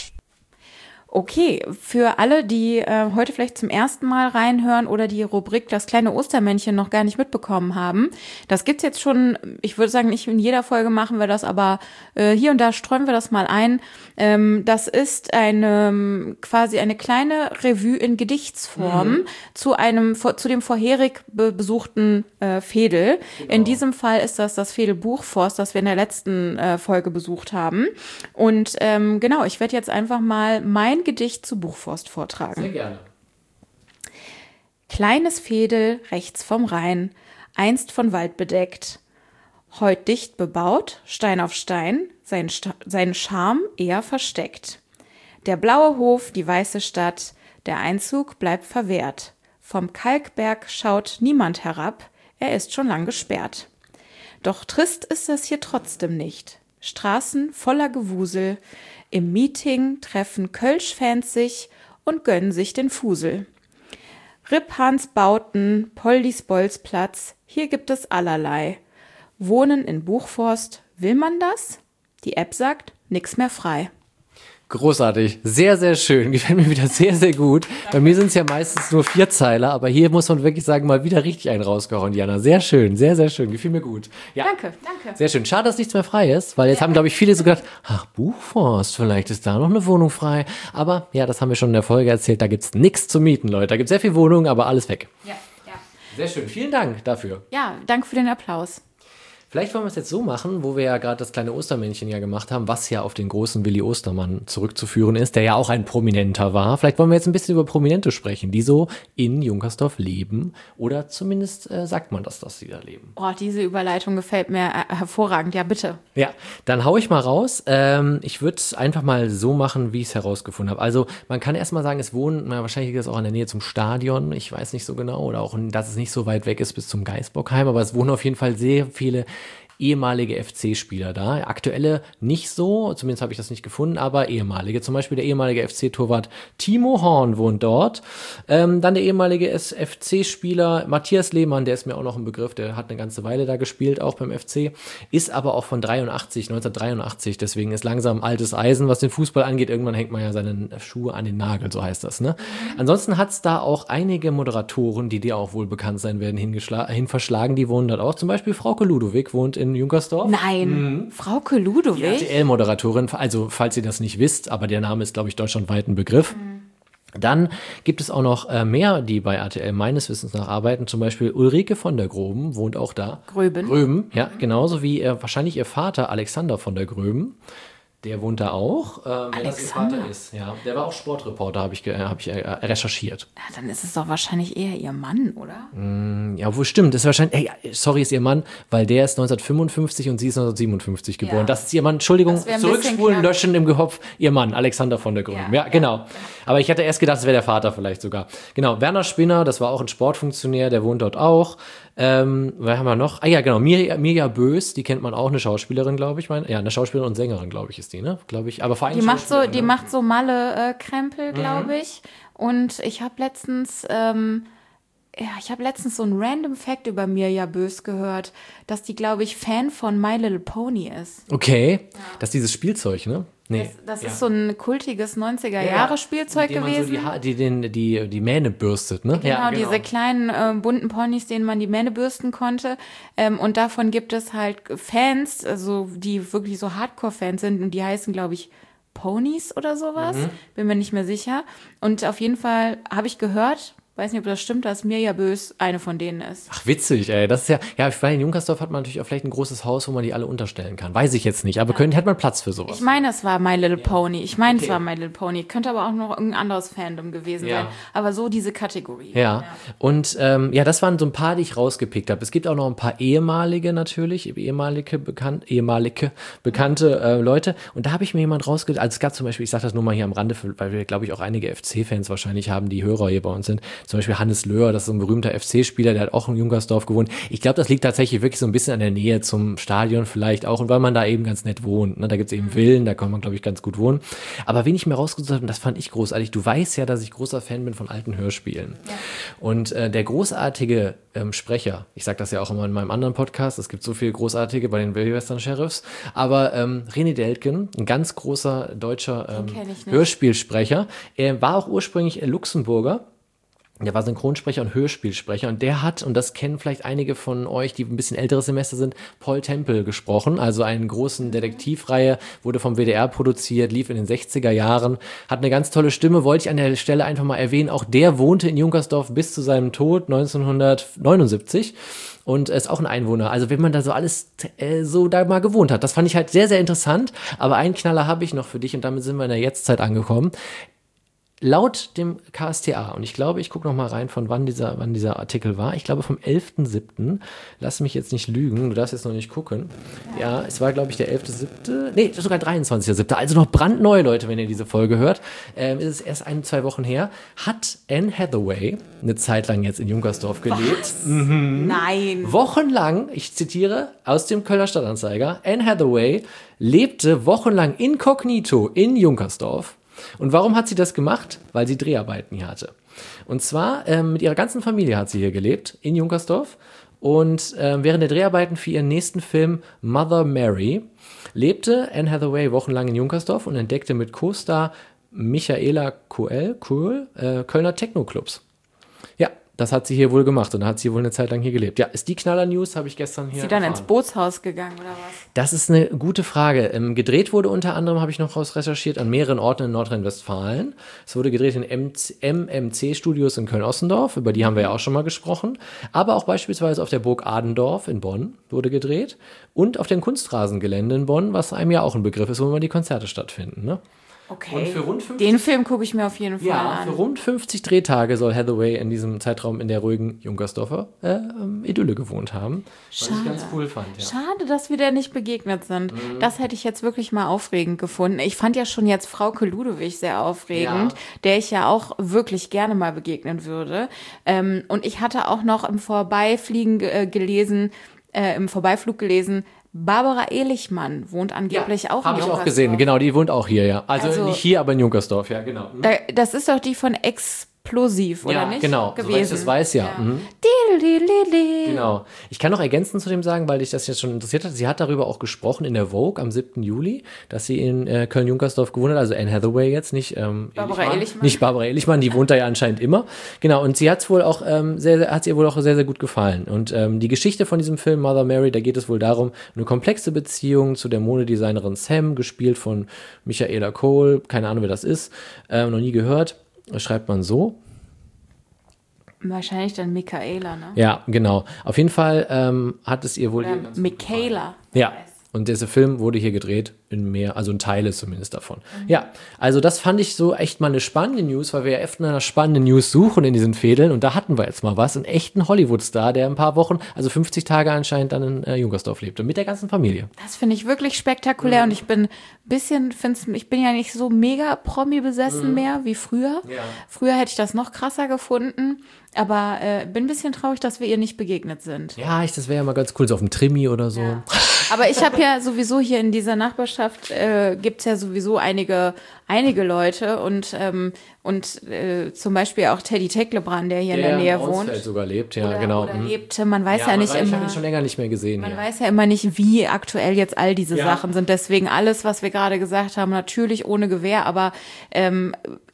Okay, für alle, die äh, heute vielleicht zum ersten Mal reinhören oder die Rubrik Das kleine Ostermännchen noch gar nicht mitbekommen haben, das gibt's jetzt schon, ich würde sagen, nicht in jeder Folge machen wir das, aber äh, hier und da streuen wir das mal ein. Ähm, das ist eine quasi eine kleine Revue in Gedichtsform mhm. zu einem zu dem vorherig be besuchten äh, Veedel. Genau. In diesem Fall ist das das Veedel Buchforst, das wir in der letzten äh, Folge besucht haben. Und ähm, genau, ich werde jetzt einfach mal mein Gedicht zu Buchforst vortragen. Sehr gerne. Kleines Veedel rechts vom Rhein, einst von Wald bedeckt, heut dicht bebaut, Stein auf Stein, sein, Sta- sein Charme eher versteckt. Der blaue Hof, die weiße Stadt, der Einzug bleibt verwehrt. Vom Kalkberg schaut niemand herab, er ist schon lang gesperrt. Doch trist ist es hier trotzdem nicht. Straßen voller Gewusel, im Meeting treffen Kölsch-Fans sich und gönnen sich den Fusel. Riphans Bauten, Poldis Bolzplatz, hier gibt es allerlei. Wohnen in Buchforst, will man das? Die App sagt, nix mehr frei. Großartig, sehr, sehr schön, gefällt mir wieder sehr, sehr gut. Bei mir sind es ja meistens nur Vierzeiler, aber hier muss man wirklich sagen, mal wieder richtig einen rausgehauen, Diana. Sehr schön, sehr, sehr schön, gefiel mir gut. Ja. Danke, danke. Sehr schön, schade, dass nichts mehr frei ist, weil jetzt haben, glaube ich, viele so gedacht, ach, Buchforst, vielleicht ist da noch eine Wohnung frei. Aber ja, das haben wir schon in der Folge erzählt, da gibt's nichts zu mieten, Leute. Da gibt's sehr viel Wohnungen, aber alles weg. Ja, ja. Sehr schön, vielen Dank dafür. Ja, danke für den Applaus. Vielleicht wollen wir es jetzt so machen, wo wir ja gerade das kleine Ostermännchen ja gemacht haben, was ja auf den großen Willi Ostermann zurückzuführen ist, der ja auch ein Prominenter war. Vielleicht wollen wir jetzt ein bisschen über Prominente sprechen, die so in Junkersdorf leben. Oder zumindest äh, sagt man das, dass sie da leben. Oh, diese Überleitung gefällt mir äh, hervorragend. Ja, bitte. Ja, dann hau ich mal raus. Ähm, ich würde es einfach mal so machen, wie ich es herausgefunden habe. Also man kann erst mal sagen, es wohnen, na, wahrscheinlich liegt das auch in der Nähe zum Stadion, ich weiß nicht so genau, oder auch, dass es nicht so weit weg ist bis zum Geisbockheim, aber es wohnen auf jeden Fall sehr viele ehemalige F C-Spieler da. Aktuelle nicht so, zumindest habe ich das nicht gefunden, aber ehemalige. Zum Beispiel der ehemalige F C-Torwart Timo Horn wohnt dort. Ähm, dann der ehemalige F C-Spieler Matthias Lehmann, der ist mir auch noch ein Begriff, der hat eine ganze Weile da gespielt, auch beim F C, ist aber auch von dreiundachtzig, neunzehnhundertdreiundachtzig, deswegen ist langsam altes Eisen, was den Fußball angeht. Irgendwann hängt man ja seine Schuhe an den Nagel, so heißt das, ne? Ansonsten hat es da auch einige Moderatoren, die dir auch wohl bekannt sein werden, hin verschlagen, die wohnen dort auch. Zum Beispiel Frauke Ludowig wohnt in Junkersdorf. Nein, mhm. Frauke Ludowig? Die R T L-Moderatorin, also falls ihr das nicht wisst, aber der Name ist, glaube ich, deutschlandweit ein Begriff. Mhm. Dann gibt es auch noch äh, mehr, die bei R T L meines Wissens nach arbeiten. Zum Beispiel Ulrike von der Groben wohnt auch da. Gröben. Gröben, ja, genauso wie äh, wahrscheinlich ihr Vater Alexander von der Gröben. Der wohnt da auch, äh, wenn das ihr Vater ist. Ja, der war auch Sportreporter, habe ich, ge- hab ich äh, recherchiert. Ja, dann ist es doch wahrscheinlich eher ihr Mann, oder? Ja, wohl stimmt. Das ist wahrscheinlich, ey, sorry, ist ihr Mann, weil der ist neunzehnhundertfünfundfünfzig und sie ist neunzehnhundertsiebenundfünfzig geboren. Ja. Das ist ihr Mann. Entschuldigung, Das wär ein bisschen zurückspulen, knapp. löschen im Kopf. Ihr Mann, Alexander von der Gröben. Ja, Ja, genau. Aber ich hatte erst gedacht, es wäre der Vater vielleicht sogar. Genau, Werner Spinner, das war auch ein Sportfunktionär, der wohnt dort auch. Ähm, wer haben wir noch? Ah ja, genau, Mirja, Mirja Bös, die kennt man auch, eine Schauspielerin, glaube ich. Mein, ja, eine Schauspielerin und Sängerin, glaube ich, ist die, ne? Glaube ich. Aber vor allem Die macht so, Schauspielerin, die ne? macht so Malle-Krempel, glaube ich. Und ich habe letztens, ähm, ja, ich habe letztens so einen random Fact über Mirja Bös gehört, dass die, glaube ich, Fan von My Little Pony ist. Okay, das ist dieses Spielzeug, ne? Nee. Das, das ja. ist so ein kultiges neunziger-Jahre-Spielzeug Mit dem man gewesen. So die, Ha- die, den, die, die Mähne bürstet, ne? Genau, diese kleinen äh, bunten Ponys, denen man die Mähne bürsten konnte. Ähm, und davon gibt es halt Fans, also die wirklich so Hardcore-Fans sind und die heißen, glaube ich, Ponys oder sowas. Mhm. Bin mir nicht mehr sicher. Und auf jeden Fall habe ich gehört, weiß nicht, ob das stimmt, dass Mirja Bös eine von denen ist. Ach, witzig, ey. Das ist ja, ja, bei in Junkersdorf hat man natürlich auch vielleicht ein großes Haus, wo man die alle unterstellen kann. Weiß ich jetzt nicht, aber können, hat man Platz für sowas. Ich meine, es war My Little Pony. Ich meine, Okay. es war My Little Pony. Könnte aber auch noch irgendein anderes Fandom gewesen Ja. sein. Aber so diese Kategorie. Ja, und ähm, ja, das waren so ein paar, die ich rausgepickt habe. Es gibt auch noch ein paar ehemalige natürlich, ehemalige, bekannt, ehemalige bekannte äh, Leute. Und da habe ich mir jemand rausgepickt, also es gab zum Beispiel, ich sage das nur mal hier am Rande, für, weil wir, glaube ich, auch einige F C-Fans wahrscheinlich haben, die Hörer hier bei uns sind. Zum Beispiel Hannes Löhr, das ist so ein berühmter F C-Spieler, der hat auch in Junkersdorf gewohnt. Ich glaube, das liegt tatsächlich wirklich so ein bisschen an der Nähe zum Stadion vielleicht auch und weil man da eben ganz nett wohnt. Ne? Da gibt es eben Villen, da kann man, glaube ich, ganz gut wohnen. Aber wen ich mir rausgesucht habe, und das fand ich großartig, du weißt ja, dass ich großer Fan bin von alten Hörspielen. Ja. Und äh, der großartige ähm, Sprecher, ich sage das ja auch immer in meinem anderen Podcast, es gibt so viele großartige bei den Western Sheriffs, aber ähm, René Deltgen, ein ganz großer deutscher ähm, kenn ich nicht. Hörspielsprecher, er war auch ursprünglich äh, Luxemburger. Der war Synchronsprecher und Hörspielsprecher und der hat, und das kennen vielleicht einige von euch, die ein bisschen älteres Semester sind, Paul Temple gesprochen, also einen großen Detektivreihe, wurde vom W D R produziert, lief in den sechziger Jahren, hat eine ganz tolle Stimme, wollte ich an der Stelle einfach mal erwähnen, auch der wohnte in Junkersdorf bis zu seinem Tod neunzehnhundertneunundsiebzig und ist auch ein Einwohner, also wenn man da so alles äh, so da mal gewohnt hat, das fand ich halt sehr, sehr interessant, aber einen Knaller habe ich noch für dich und damit sind wir in der Jetztzeit angekommen. Laut dem K S T A, und ich glaube, ich gucke noch mal rein, von wann dieser, wann dieser Artikel war. Ich glaube, vom elften siebten Lass mich jetzt nicht lügen, du darfst jetzt noch nicht gucken. Ja, es war, glaube ich, der elfte siebte Nee, sogar dreiundzwanzigster siebte Also noch brandneu, Leute, wenn ihr diese Folge hört. Ähm, ist es erst ein, zwei Wochen her. Hat Anne Hathaway eine Zeit lang jetzt in Junkersdorf gelebt. Nein. Wochenlang, ich zitiere aus dem Kölner Stadtanzeiger, Anne Hathaway lebte wochenlang inkognito in Junkersdorf. Und warum hat sie das gemacht? Weil sie Dreharbeiten hier hatte. Und zwar ähm, mit ihrer ganzen Familie hat sie hier gelebt, in Junkersdorf. Und ähm, während der Dreharbeiten für ihren nächsten Film Mother Mary lebte Anne Hathaway wochenlang in Junkersdorf und entdeckte mit Co-Star Michaela Coel, Coel äh, Kölner Techno-Clubs. Ja, das hat sie hier wohl gemacht und da hat sie wohl eine Zeit lang hier gelebt. Ja, ist die Knaller-News, habe ich gestern hier Ist sie dann erfahren. ins Bootshaus gegangen oder was? Das ist eine gute Frage. Ähm, gedreht wurde unter anderem, habe ich noch raus recherchiert, an mehreren Orten in Nordrhein-Westfalen. Es wurde gedreht in M M C-Studios in Köln-Ossendorf, über die haben wir ja auch schon mal gesprochen. Aber auch beispielsweise auf der Burg Adendorf in Bonn wurde gedreht und auf dem Kunstrasengelände in Bonn, was einem ja auch ein Begriff ist, wo immer die Konzerte stattfinden. Ne? Okay. Und für rund fünfzig Den Film gucke ich mir auf jeden Fall Ja, an. für rund fünfzig Drehtage soll Hathaway in diesem Zeitraum in der ruhigen Junkersdorfer äh, ähm, Idylle gewohnt haben. Was ich ganz cool fand, ja. Schade, dass wir der nicht begegnet sind. Mhm. Das hätte ich jetzt wirklich mal aufregend gefunden. Ich fand ja schon jetzt Frauke Ludewig sehr aufregend, Ja. der ich ja auch wirklich gerne mal begegnen würde. Ähm, und ich hatte auch noch im Vorbeifliegen äh, gelesen, äh, im Vorbeiflug gelesen, Barbara Ehlichmann wohnt angeblich auch in Habe ich auch Junkersdorf. gesehen, genau, die wohnt auch hier, ja. Also, Also- nicht hier, aber in Junkersdorf, ja, genau. Mhm. Da, das ist doch die von Explosiv, oder ja, nicht? genau, Gewesen. soweit ich das weiß, ja. Mhm. Diddelidididi. Genau. Ich kann noch ergänzend zu dem sagen, weil dich das jetzt schon interessiert hat, sie hat darüber auch gesprochen in der Vogue am siebten Juli, dass sie in äh, Köln-Junkersdorf gewohnt hat, also Anne Hathaway jetzt, nicht ähm, Barbara Ehlichmann. Nicht Barbara Ehlichmann, die wohnt da ja anscheinend immer. Genau, und sie hat es wohl auch ähm, sehr, sehr, hat ihr wohl auch sehr, sehr gut gefallen. Und ähm, die Geschichte von diesem Film Mother Mary, da geht es wohl darum, eine komplexe Beziehung zu der Modedesignerin Sam, gespielt von Michaela Cole, keine Ahnung, wer das ist, ähm, noch nie gehört. schreibt man so. Wahrscheinlich dann Michaela, ne? Ja, genau. Auf jeden Fall ähm, hat es ihr wohl... Oder hier ganz gut Michaela. Ja, und dieser Film wurde hier gedreht in mehr, also in Teile zumindest davon. Mhm. Ja, also das fand ich so echt mal eine spannende News, weil wir ja echt nach einer spannenden News suchen in diesen Fädeln und da hatten wir jetzt mal was, einen echten Hollywood-Star, der ein paar Wochen, also fünfzig Tage anscheinend dann in äh, Junkersdorf lebte, mit der ganzen Familie. Das finde ich wirklich spektakulär mhm. und ich bin ein bisschen, find's, ich bin ja nicht so mega Promi besessen mhm. mehr wie früher. Ja. Früher hätte ich das noch krasser gefunden, aber äh, bin ein bisschen traurig, dass wir ihr nicht begegnet sind. Ja, ich, das wäre ja mal ganz cool, so auf dem Trimi oder so. Ja. Aber ich habe ja sowieso hier in dieser Nachbarschaft äh, gibt es ja sowieso einige, einige Leute und, ähm, und äh, zum Beispiel auch Teddy Tecklebrand, der hier der in der Nähe in wohnt. Der sogar lebt, ja, oder, genau. Oder mhm. lebte, man weiß ja, ja nicht weiß, immer. Ich habe ihn schon länger nicht mehr gesehen. Man ja. weiß ja immer nicht, wie aktuell jetzt all diese ja. Sachen sind. Deswegen alles, was wir gerade gesagt haben, natürlich ohne Gewehr, aber ähm,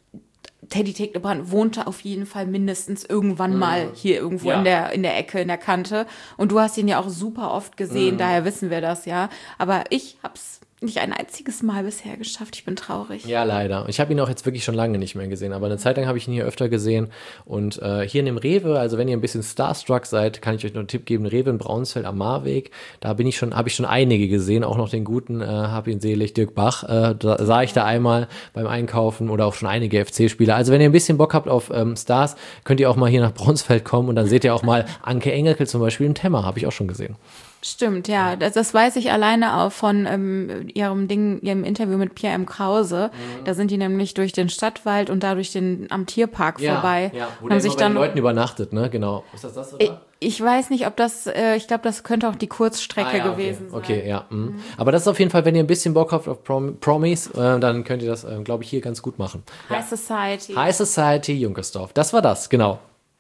Teddy Tecklebrand wohnte auf jeden Fall mindestens irgendwann mal hier irgendwo ja. in der in der Ecke, in der Kante. Und du hast ihn ja auch super oft gesehen, mhm. daher wissen wir das, ja. Aber ich hab's nicht ein einziges Mal bisher geschafft. Ich bin traurig. Ja, leider. Ich habe ihn auch jetzt wirklich schon lange nicht mehr gesehen, aber eine Zeit lang habe ich ihn hier öfter gesehen. Und äh, hier in dem Rewe, also wenn ihr ein bisschen starstruck seid, kann ich euch noch einen Tipp geben, Rewe in Braunsfeld am Marweg. Da bin ich schon, habe ich schon einige gesehen, auch noch den guten, äh, hab ihn selig, Dirk Bach. Äh, da sah ich da einmal beim Einkaufen oder auch schon einige F C-Spieler. Also wenn ihr ein bisschen Bock habt auf ähm, Stars, könnt ihr auch mal hier nach Braunsfeld kommen und dann seht ihr auch mal Anke Engelke zum Beispiel im Temmer, habe ich auch schon gesehen. Stimmt, ja, das, das weiß ich alleine auch von ähm, ihrem Ding, ihrem Interview mit Pierre M. Krause. Mhm. Da sind die nämlich durch den Stadtwald und da durch den am Tierpark ja, vorbei. Ja, wo haben der sich immer bei dann den Leuten übernachtet, ne? Genau. Ist das das, oder? Ich, ich weiß nicht, ob das, äh, ich glaube, das könnte auch die Kurzstrecke ah, ja, gewesen okay. sein. Okay, ja. Mhm. Mhm. Aber das ist auf jeden Fall, wenn ihr ein bisschen Bock habt auf Prom- Promis, äh, dann könnt ihr das, äh, glaube ich, hier ganz gut machen. High ja. Society. High Society, Junkersdorf. Das war das, genau.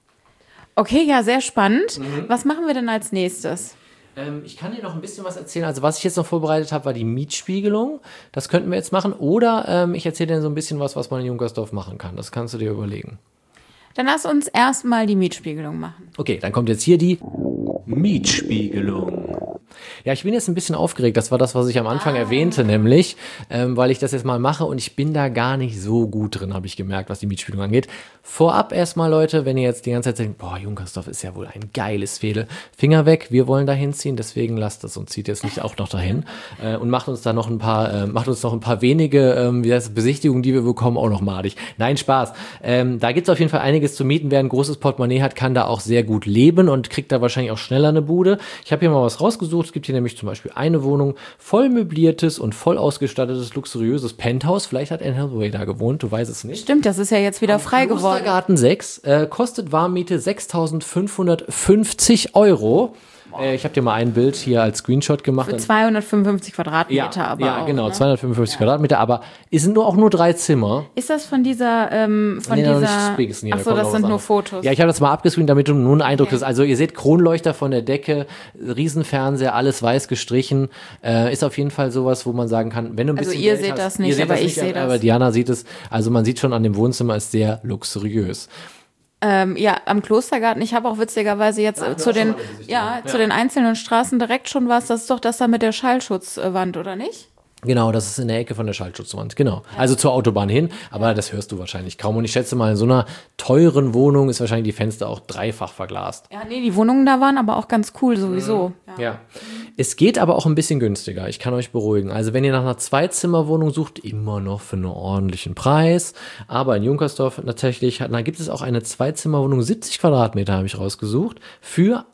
Okay, ja, sehr spannend. Mhm. Was machen wir denn als nächstes? Ähm, ich kann dir noch ein bisschen was erzählen. Also was ich jetzt noch vorbereitet habe, war die Mietspiegelung. Das könnten wir jetzt machen. Oder ähm, ich erzähle dir so ein bisschen was, was man in Junkersdorf machen kann. Das kannst du dir überlegen. Dann lass uns erstmal die Mietspiegelung machen. Okay, dann kommt jetzt hier die Mietspiegelung. Ja, ich bin jetzt ein bisschen aufgeregt. Das war das, was ich am Anfang ah. erwähnte, nämlich, ähm, weil ich das jetzt mal mache und ich bin da gar nicht so gut drin, habe ich gemerkt, was die Mietspiegelung angeht. Vorab erstmal, Leute, wenn ihr jetzt die ganze Zeit denkt, boah, Junkersdorf ist ja wohl ein geiles Fädel. Finger weg, wir wollen da hinziehen, deswegen lasst es und zieht jetzt nicht auch noch dahin äh, und macht uns da noch ein paar, äh, macht uns noch ein paar wenige ähm, wie heißt es, Besichtigungen, die wir bekommen, auch noch madig. Nein, Spaß. Ähm, da gibt es auf jeden Fall einiges zu mieten. Wer ein großes Portemonnaie hat, kann da auch sehr gut leben und kriegt da wahrscheinlich auch schneller eine Bude. Ich habe hier mal was rausgesucht. Es gibt hier nämlich zum Beispiel eine Wohnung, voll möbliertes und voll ausgestattetes, luxuriöses Penthouse. Vielleicht hat Anne Hathaway da gewohnt, du weißt es nicht. Stimmt, das ist ja jetzt wieder Am frei geworden. Klostergarten sechs äh, kostet Warmmiete sechstausendfünfhundertfünfzig Euro. Äh, ich habe dir mal ein Bild hier als Screenshot gemacht. Für zweihundertfünfundfünfzig Quadratmeter ja, aber Ja, auch, genau, ne? zweihundertfünfundfünfzig ja. Quadratmeter, aber es sind nur auch nur drei Zimmer. Ist das von dieser, ähm, von nee, dieser... Hier, Achso, das sind nur Fotos. Ja, ich habe das mal abgescreent, damit du nur einen Eindruck okay. hast. Also ihr seht Kronleuchter von der Decke, Riesenfernseher, alles weiß gestrichen. Äh, ist auf jeden Fall sowas, wo man sagen kann, wenn du ein also bisschen ihr Geld seht hast, das nicht, seht aber das ich nicht, sehe das. Aber Diana sieht es. Also man sieht schon an dem Wohnzimmer, ist sehr luxuriös. Ähm, ja, am Klostergarten. Ich habe auch witzigerweise jetzt äh, zu den, ja, ja, zu den einzelnen Straßen direkt schon was. Das ist doch das da mit der Schallschutzwand, oder nicht? Genau, das ist in der Ecke von der Schallschutzwand, genau. Ja. Also zur Autobahn hin, aber ja. das hörst du wahrscheinlich kaum. Und ich schätze mal, in so einer teuren Wohnung ist wahrscheinlich die Fenster auch dreifach verglast. Ja, nee, die Wohnungen da waren aber auch ganz cool sowieso. Mhm. Ja. ja. Es geht aber auch ein bisschen günstiger, ich kann euch beruhigen. Also wenn ihr nach einer Zweizimmerwohnung sucht, immer noch für einen ordentlichen Preis. Aber in Junkersdorf tatsächlich, da gibt es auch eine Zweizimmerwohnung, siebzig Quadratmeter habe ich rausgesucht, für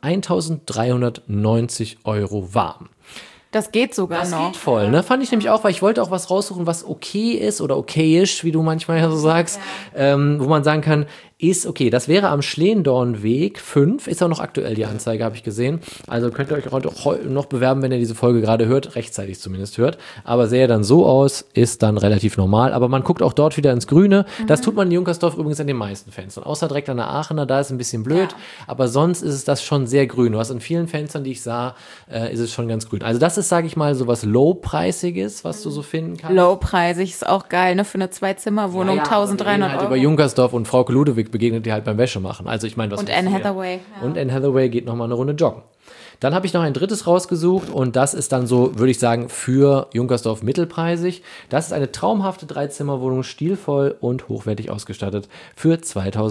eintausenddreihundertneunzig Euro warm. Das geht sogar das noch. Das geht voll, ne? Fand ich nämlich auch, weil ich wollte auch was raussuchen, was okay ist oder okayisch, wie du manchmal ja so sagst, ja. Ähm, wo man sagen kann, ist okay. Das wäre am Schlendornweg fünf, ist auch noch aktuell die Anzeige, habe ich gesehen. Also könnt ihr euch heute noch bewerben, wenn ihr diese Folge gerade hört, rechtzeitig zumindest hört. Aber sähe dann so aus, ist dann relativ normal. Aber man guckt auch dort wieder ins Grüne. Mhm. Das tut man in Junkersdorf übrigens an den meisten Fenstern. Außer direkt an der Aachener, da ist ein bisschen blöd. Ja. Aber sonst ist es das schon sehr grün. Du hast in vielen Fenstern, die ich sah, äh, ist es schon ganz grün. Also das ist, sage ich mal, so was Low-Preisiges, was du so finden kannst. Low-preisig ist auch geil, ne? Für eine Zwei-Zimmer-Wohnung, ja, ja, eintausenddreihundert halt Euro. Über Junkersdorf und Frauke Ludewig begegnet dir halt beim Wäschemachen. Also ich meine, was und Anne Hathaway. Ja. Und Anne Hathaway geht nochmal eine Runde joggen. Dann habe ich noch ein drittes rausgesucht und das ist dann so, würde ich sagen, für Junkersdorf mittelpreisig. Das ist eine traumhafte Dreizimmerwohnung, stilvoll und hochwertig ausgestattet für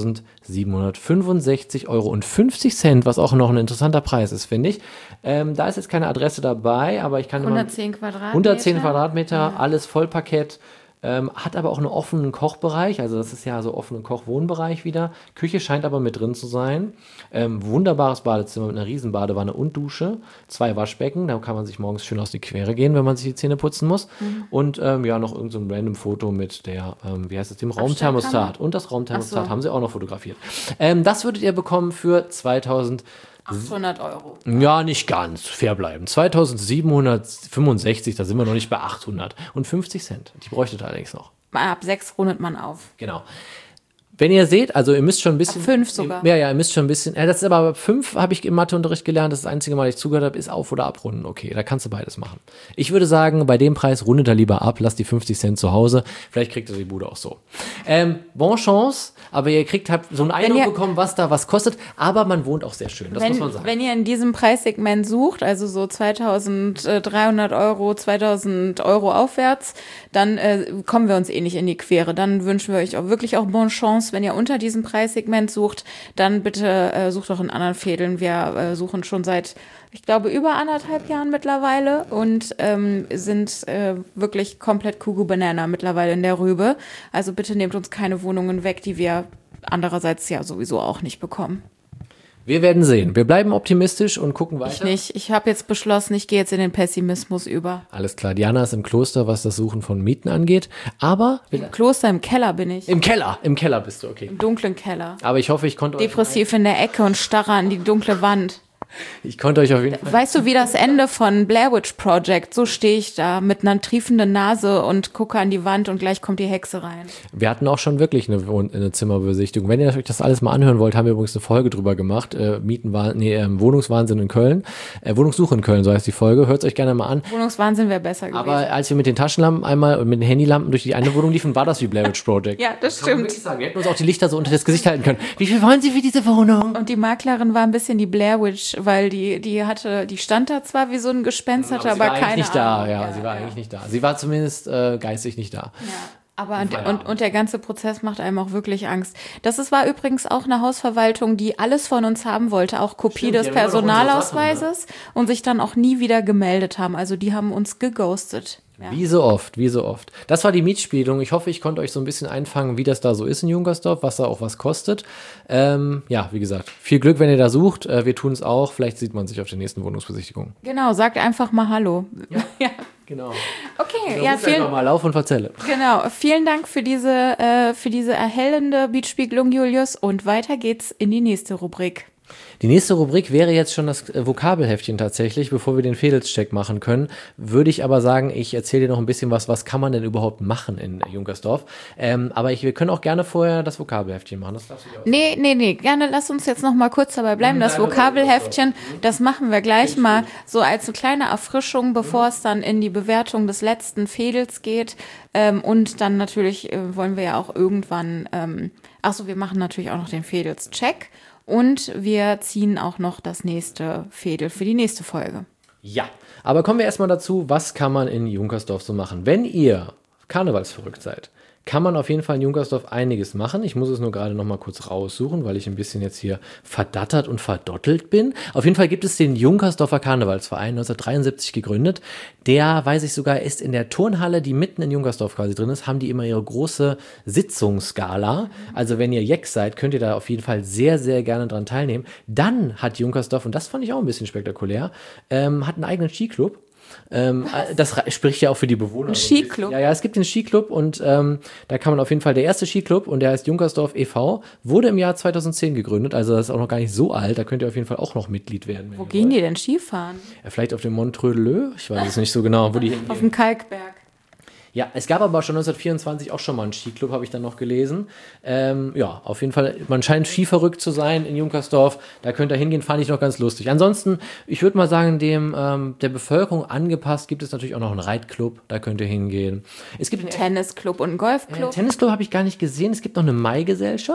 zweitausendsiebenhundertfünfundsechzig Euro und fünfzig Cent, was auch noch ein interessanter Preis ist, finde ich. Ähm, da ist jetzt keine Adresse dabei, aber ich kann immer... hundertzehn Quadratmeter. hundertzehn Quadratmeter, alles Vollparkett. Ähm, hat aber auch einen offenen Kochbereich, also das ist ja so offenen Koch-Wohnbereich wieder. Küche scheint aber mit drin zu sein. Ähm, wunderbares Badezimmer mit einer riesen Badewanne und Dusche. Zwei Waschbecken, da kann man sich morgens schön aus die Quere gehen, wenn man sich die Zähne putzen muss. Mhm. Und ähm, ja, noch irgend so ein random Foto mit der, ähm, wie heißt es, dem Raumthermostat. Und das Raumthermostat so. Haben sie auch noch fotografiert. Ähm, das würdet ihr bekommen für zweitausend achthundert Euro. Ja, nicht ganz. Fair bleiben. zweitausendsiebenhundertfünfundsechzig, da sind wir noch nicht bei achthundert. Und fünfzig Cent. Die bräuchtet ihr allerdings noch. Ab sechs rundet man auf. Genau. Wenn ihr seht, also ihr müsst schon ein bisschen... Ab fünf sogar. Ja, ja, ihr müsst schon ein bisschen... Ja, das ist aber fünf, habe ich im Matheunterricht gelernt. Das ist das einzige Mal, dass ich zugehört habe, ist auf- oder abrunden. Okay, da kannst du beides machen. Ich würde sagen, bei dem Preis rundet er lieber ab, lasst die fünfzig Cent zu Hause. Vielleicht kriegt ihr die Bude auch so. Ähm, bon Chance, aber ihr kriegt habt so einen Eindruck bekommen, was da was kostet. Aber man wohnt auch sehr schön, das wenn, muss man sagen. Wenn ihr in diesem Preissegment sucht, also so zweitausenddreihundert Euro, zweitausend Euro aufwärts, dann äh, kommen wir uns eh nicht in die Quere. Dann wünschen wir euch auch wirklich auch bon Chance. Wenn ihr unter diesem Preissegment sucht, dann bitte äh, sucht doch in anderen Fädeln. Wir äh, suchen schon seit, ich glaube, über anderthalb Jahren mittlerweile und ähm, sind äh, wirklich komplett Kugu Banana mittlerweile in der Rübe. Also bitte nehmt uns keine Wohnungen weg, die wir andererseits ja sowieso auch nicht bekommen. Wir werden sehen. Wir bleiben optimistisch und gucken weiter. Ich nicht. Ich habe jetzt beschlossen, ich gehe jetzt in den Pessimismus über. Alles klar. Diana ist im Kloster, was das Suchen von Mieten angeht. Aber... Im Kloster, im Keller bin ich. Im Keller. Im Keller bist du, okay. Im dunklen Keller. Aber ich hoffe, ich konnte euch... Depressiv in der Ecke und starre an die dunkle Wand. Ich konnte euch auf jeden Fall... Weißt du, wie das Ende von Blair Witch Project, so stehe ich da mit einer triefenden Nase und gucke an die Wand und gleich kommt die Hexe rein. Wir hatten auch schon wirklich eine, Wohn- eine Zimmerbesichtigung. Wenn ihr euch das alles mal anhören wollt, haben wir übrigens eine Folge drüber gemacht. Äh, Mietenwahn, nee, äh, Wohnungswahnsinn in Köln. Äh, Wohnungssuche in Köln, so heißt die Folge. Hört es euch gerne mal an. Wohnungswahnsinn wäre besser gewesen. Aber als wir mit den Taschenlampen einmal und mit den Handylampen durch die eine Wohnung liefen, war das wie Blair Witch Project. Ja, das Kann man stimmt. wirklich sagen. Wir hätten uns auch die Lichter so unter das Gesicht halten können. Wie viel wollen Sie für diese Wohnung? Und die Maklerin war ein bisschen die Blair Witch, weil die, die hatte, die stand da zwar wie so ein Gespenst, hatte aber, sie war keine eigentlich nicht da. Ahnung. Ja, Ja, sie war ja. eigentlich nicht da. Sie war zumindest äh, geistig nicht da. Ja. Aber und, und, und der ganze Prozess macht einem auch wirklich Angst. Das ist, war übrigens auch eine Hausverwaltung, die alles von uns haben wollte, auch Kopie Stimmt, des die haben immer noch unsere Personalausweises und sich dann auch nie wieder gemeldet haben. Also die haben uns geghostet. Ja. Wie so oft, wie so oft. Das war die Mietspielung. Ich hoffe, ich konnte euch so ein bisschen einfangen, wie das da so ist in Junkersdorf, was da auch was kostet. Ähm, ja, wie gesagt, viel Glück, wenn ihr da sucht. Äh, wir tun es auch. Vielleicht sieht man sich auf der nächsten Wohnungsbesichtigung. Genau, sagt einfach mal Hallo. Ja, ja. Genau. Okay, Ja, ja, ruf einfach vielen, mal auf und verzelle. genau, vielen Dank für diese, äh, für diese erhellende Mietspiegelung, Julius. Und weiter geht's in die nächste Rubrik. Die nächste Rubrik wäre jetzt schon das äh, Vokabelheftchen tatsächlich, bevor wir den Fädelscheck machen können. Würde ich aber sagen, ich erzähle dir noch ein bisschen was, was kann man denn überhaupt machen in Junkersdorf. Ähm, aber ich, wir können auch gerne vorher das Vokabelheftchen machen. Das darfst du dir aussuchen. Nee, nee, nee, gerne lass uns jetzt noch mal kurz dabei bleiben. Das Bleiben wir Vokabelheftchen, das machen wir gleich mal so als eine kleine Erfrischung, bevor es dann in die Bewertung des letzten Fädels geht. Ähm, und dann natürlich äh, wollen wir ja auch irgendwann, ähm, ach so, wir machen natürlich auch noch den Fädelscheck. Und wir ziehen auch noch das nächste Fädel für die nächste Folge. Ja, aber kommen wir erstmal dazu, was kann man in Junkersdorf so machen? Wenn ihr karnevalsverrückt seid, kann man auf jeden Fall in Junkersdorf einiges machen. Ich muss es nur gerade noch mal kurz raussuchen, weil ich ein bisschen jetzt hier verdattert und verdottelt bin. Auf jeden Fall gibt es den Junkersdorfer Karnevalsverein, neunzehnhundertdreiundsiebzig gegründet. Der, weiß ich sogar, ist in der Turnhalle, die mitten in Junkersdorf quasi drin ist, haben die immer ihre große Sitzungsgala. Also wenn ihr Jeck seid, könnt ihr da auf jeden Fall sehr, sehr gerne dran teilnehmen. Dann hat Junkersdorf, und das fand ich auch ein bisschen spektakulär, ähm, hat einen eigenen Skiclub. Ähm, das spricht ja auch für die Bewohner. Ein Skiclub? Ja, ja, es gibt den Skiclub und ähm, da kann man auf jeden Fall, der erste Skiclub, und der heißt Junkersdorf e V, wurde im Jahr zweitausendzehn gegründet, also das ist auch noch gar nicht so alt, da könnt ihr auf jeden Fall auch noch Mitglied werden. Wo gehen die denn Skifahren? Ja, vielleicht auf dem Montreux-le, ich weiß es nicht so genau, wo die hingehen. Auf dem Kalkberg. Ja, es gab aber schon neunzehnhundertvierundzwanzig auch schon mal einen Skiclub, habe ich dann noch gelesen. Ähm, ja, auf jeden Fall, man scheint skiverrückt zu sein in Junkersdorf. Da könnt ihr hingehen, fand ich noch ganz lustig. Ansonsten, ich würde mal sagen, dem ähm, der Bevölkerung angepasst gibt es natürlich auch noch einen Reitclub, da könnt ihr hingehen. Es gibt einen Tennisclub und einen Golfclub. Tennisclub habe ich gar nicht gesehen. Es gibt noch eine Mai-Gesellschaft.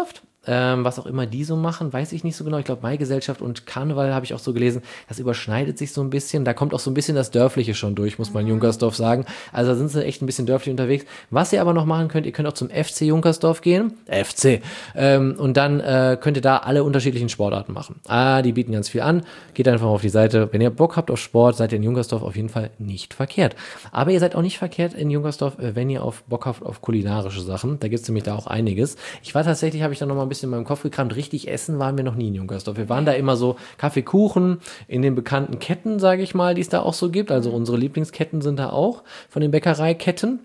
Ähm, was auch immer die so machen, weiß ich nicht so genau. Ich glaube, Maigesellschaft und Karneval habe ich auch so gelesen. Das überschneidet sich so ein bisschen. Da kommt auch so ein bisschen das Dörfliche schon durch, muss man in Junkersdorf sagen. Also da sind sie echt ein bisschen dörflich unterwegs. Was ihr aber noch machen könnt, ihr könnt auch zum F C Junkersdorf gehen. F C. Ähm, und dann äh, könnt ihr da alle unterschiedlichen Sportarten machen. Ah, die bieten ganz viel an. Geht einfach mal auf die Seite. Wenn ihr Bock habt auf Sport, seid ihr in Junkersdorf auf jeden Fall nicht verkehrt. Aber ihr seid auch nicht verkehrt in Junkersdorf, wenn ihr auf Bock habt auf kulinarische Sachen. Da gibt es nämlich da auch einiges. Ich war tatsächlich, habe ich da noch mal ein bisschen in meinem Kopf gekramt, richtig essen waren wir noch nie in Junkersdorf. Wir waren da immer so Kaffee, Kuchen in den bekannten Ketten, sage ich mal, die es da auch so gibt. Also unsere Lieblingsketten sind da auch von den Bäckereiketten.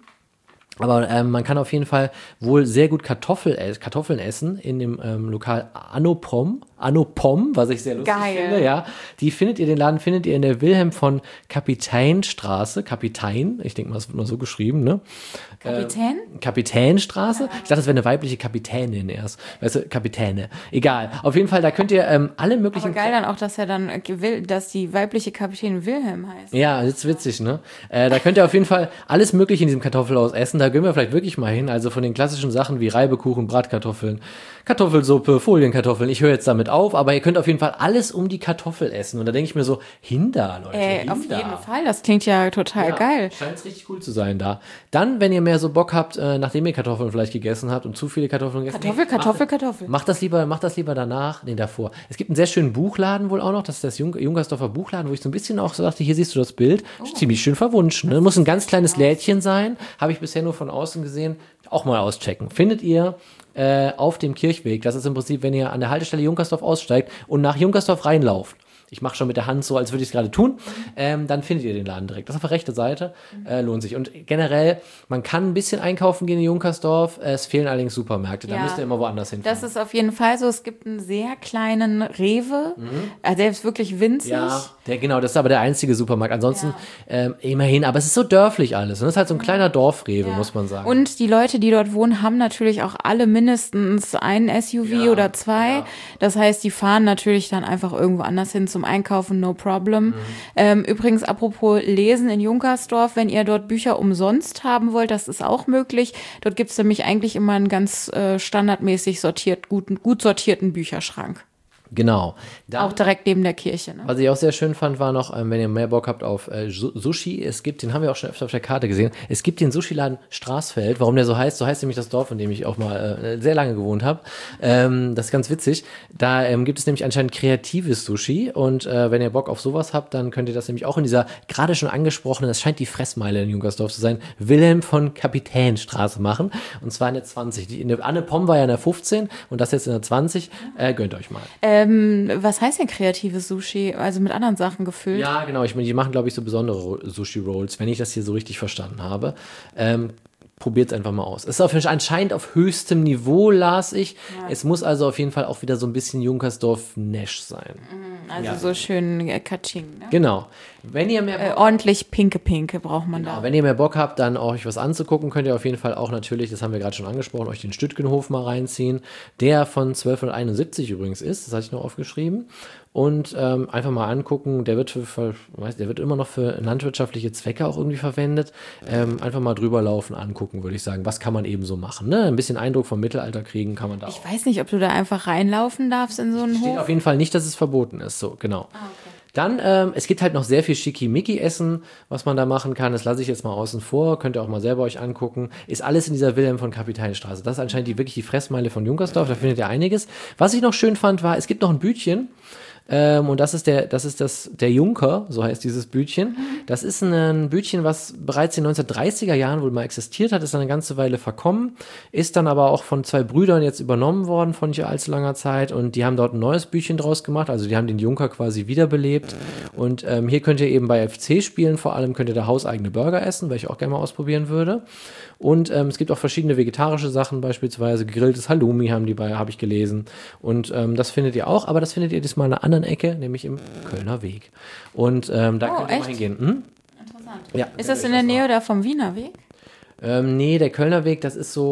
Aber ähm, man kann auf jeden Fall wohl sehr gut Kartoffel, äh, Kartoffeln essen in dem ähm, Lokal Anopom. Anopom, was ich sehr lustig Geil. finde. Ja, die findet ihr, den Laden findet ihr in der Wilhelm von Kapitänstraße. Kapitän, ich denke mal, das wird nur so geschrieben, ne? Kapitän? Äh, Kapitänstraße? Ich dachte, das wäre eine weibliche Kapitänin erst. Weißt du, Kapitäne. Egal. Auf jeden Fall, da könnt ihr ähm, alle möglichen... Aber geil dann auch, dass er dann will, dass die weibliche Kapitänin Wilhelm heißt. Ja, das ist witzig, ne? Äh, da könnt ihr auf jeden Fall alles Mögliche in diesem Kartoffelhaus essen. Da gehen wir vielleicht wirklich mal hin. Also von den klassischen Sachen wie Reibekuchen, Bratkartoffeln, Kartoffelsuppe, Folienkartoffeln. Ich höre jetzt damit auf, aber ihr könnt auf jeden Fall alles um die Kartoffel essen. Und da denke ich mir so, hinda, Leute, Äh, hinda. auf jeden Fall, das klingt ja total Ja, geil. scheint richtig cool zu sein da. Dann, wenn ihr mehr so Bock habt, äh, nachdem ihr Kartoffeln vielleicht gegessen habt und zu viele Kartoffeln gegessen Kartoffel, nee, Kartoffel, macht, Kartoffel. Macht das lieber, macht das lieber danach, nee, davor. Es gibt einen sehr schönen Buchladen wohl auch noch, das ist das Jung, Junkersdorfer Buchladen, wo ich so ein bisschen auch so dachte, hier siehst du das Bild, Oh. ziemlich schön verwunschen. Ne? Muss ein ganz kleines Lädchen sein, habe ich bisher nur von außen gesehen. Auch mal auschecken. Findet ihr äh, auf dem Kirchweg, das ist im Prinzip, wenn ihr an der Haltestelle Junkersdorf aussteigt und nach Junkersdorf reinlauft. Ich mache schon mit der Hand so, als würde ich es gerade tun. Ähm, dann findet ihr den Laden direkt. Das ist auf der rechten Seite. Äh, lohnt sich. Und generell, man kann ein bisschen einkaufen gehen in Junkersdorf. Äh, es fehlen allerdings Supermärkte. Da Ja. müsst ihr immer woanders hinfahren. Das ist auf jeden Fall so. Es gibt einen sehr kleinen Rewe. Also der ist wirklich winzig. Ja, der, genau, das ist aber der einzige Supermarkt. Ansonsten ähm, immerhin, aber es ist so dörflich alles. Und das ist halt so ein kleiner Dorfrewe, Ja. muss man sagen. Und die Leute, die dort wohnen, haben natürlich auch alle mindestens einen S U V Ja, oder zwei. ja. Das heißt, die fahren natürlich dann einfach irgendwo anders hin zum Einkaufen, no problem. Mhm. Ähm, übrigens, apropos Lesen in Junkersdorf, wenn ihr dort Bücher umsonst haben wollt, das ist auch möglich. Dort gibt es nämlich eigentlich immer einen ganz äh, standardmäßig sortiert, guten, gut sortierten Bücherschrank. Genau. Da, Auch direkt neben der Kirche. Ne? was ich auch sehr schön fand, war noch, ähm, wenn ihr mehr Bock habt auf äh, Su- Sushi, es gibt, den haben wir auch schon öfter auf der Karte gesehen, es gibt den Sushi-Laden Straßfeld. Warum der so heißt? So heißt nämlich das Dorf, in dem ich auch mal äh, sehr lange gewohnt habe. Ähm, das ist ganz witzig. Da ähm, gibt es nämlich anscheinend kreatives Sushi und äh, wenn ihr Bock auf sowas habt, dann könnt ihr das nämlich auch in dieser gerade schon angesprochenen, das scheint die Fressmeile in Junkersdorf zu sein, Wilhelm von Kapitänstraße machen. Und zwar in der zwanzig. Die, in der Anne Pom war ja in der fünfzehn und das jetzt in der zwanzig. Äh, gönnt euch mal. Ähm, was heißt denn kreatives Sushi? Also mit anderen Sachen gefüllt? Ja, genau. Ich meine, die machen, glaube ich, so besondere Ro- Sushi-Rolls, wenn ich das hier so richtig verstanden habe. Ähm, Probiert es einfach mal aus. Es ist auf, anscheinend auf höchstem Niveau, las ich. Ja. Es muss also auf jeden Fall auch wieder so ein bisschen Junkersdorf-Nesch sein. Also Ja. so schön äh, Katsching. Ne? Genau. Wenn ihr mehr Äh, Bock, ordentlich pinke Pinke braucht man genau, da. wenn ihr mehr Bock habt, dann auch euch was anzugucken, könnt ihr auf jeden Fall auch natürlich, das haben wir gerade schon angesprochen, euch den Stüttgenhof mal reinziehen, der von zwölfhunderteinundsiebzig übrigens ist. Das hatte ich noch aufgeschrieben. Und ähm, einfach mal angucken, der wird für, für weiß, der wird immer noch für landwirtschaftliche Zwecke auch irgendwie verwendet. Ähm, einfach mal drüber laufen, angucken, würde ich sagen. Was kann man eben so machen? Ne? Ein bisschen Eindruck vom Mittelalter kriegen kann man da auch. Ich weiß nicht, ob du da einfach reinlaufen darfst in so einen Steht Hof. auf jeden Fall nicht, dass es verboten ist. So, genau. Ah, okay. Dann, ähm, es gibt halt noch sehr viel Schickimicki-Essen, was man da machen kann. Das lasse ich jetzt mal außen vor. Könnt ihr auch mal selber euch angucken. Ist alles in dieser Wilhelm von Kapitänstraße. Das ist anscheinend die, wirklich die Fressmeile von Junkersdorf. Da findet ihr einiges. Was ich noch schön fand, war, es gibt noch ein Bütchen. Ähm, und das ist der, das ist das, der Junker, so heißt dieses Bütchen. Das ist ein Bütchen, was bereits in den neunzehnhundertdreißiger Jahren wohl mal existiert hat, ist dann eine ganze Weile verkommen, ist dann aber auch von zwei Brüdern jetzt übernommen worden von nicht allzu langer Zeit und die haben dort ein neues Bütchen draus gemacht, also die haben den Junker quasi wiederbelebt und ähm, hier könnt ihr eben bei F C spielen, vor allem könnt ihr da hauseigene Burger essen, weil ich auch gerne mal ausprobieren würde. Und ähm, es gibt auch verschiedene vegetarische Sachen, beispielsweise gegrilltes Halloumi haben die bei, habe ich gelesen. Und ähm, das findet ihr auch, aber das findet ihr diesmal in einer anderen Ecke, nämlich im Kölner Weg. Und ähm, da Oh, könnt ihr echt? mal hingehen. Hm? Interessant. Ja, Ist das in der Nähe da vom Wiener Weg? Ähm, nee, der Kölner Weg, das ist so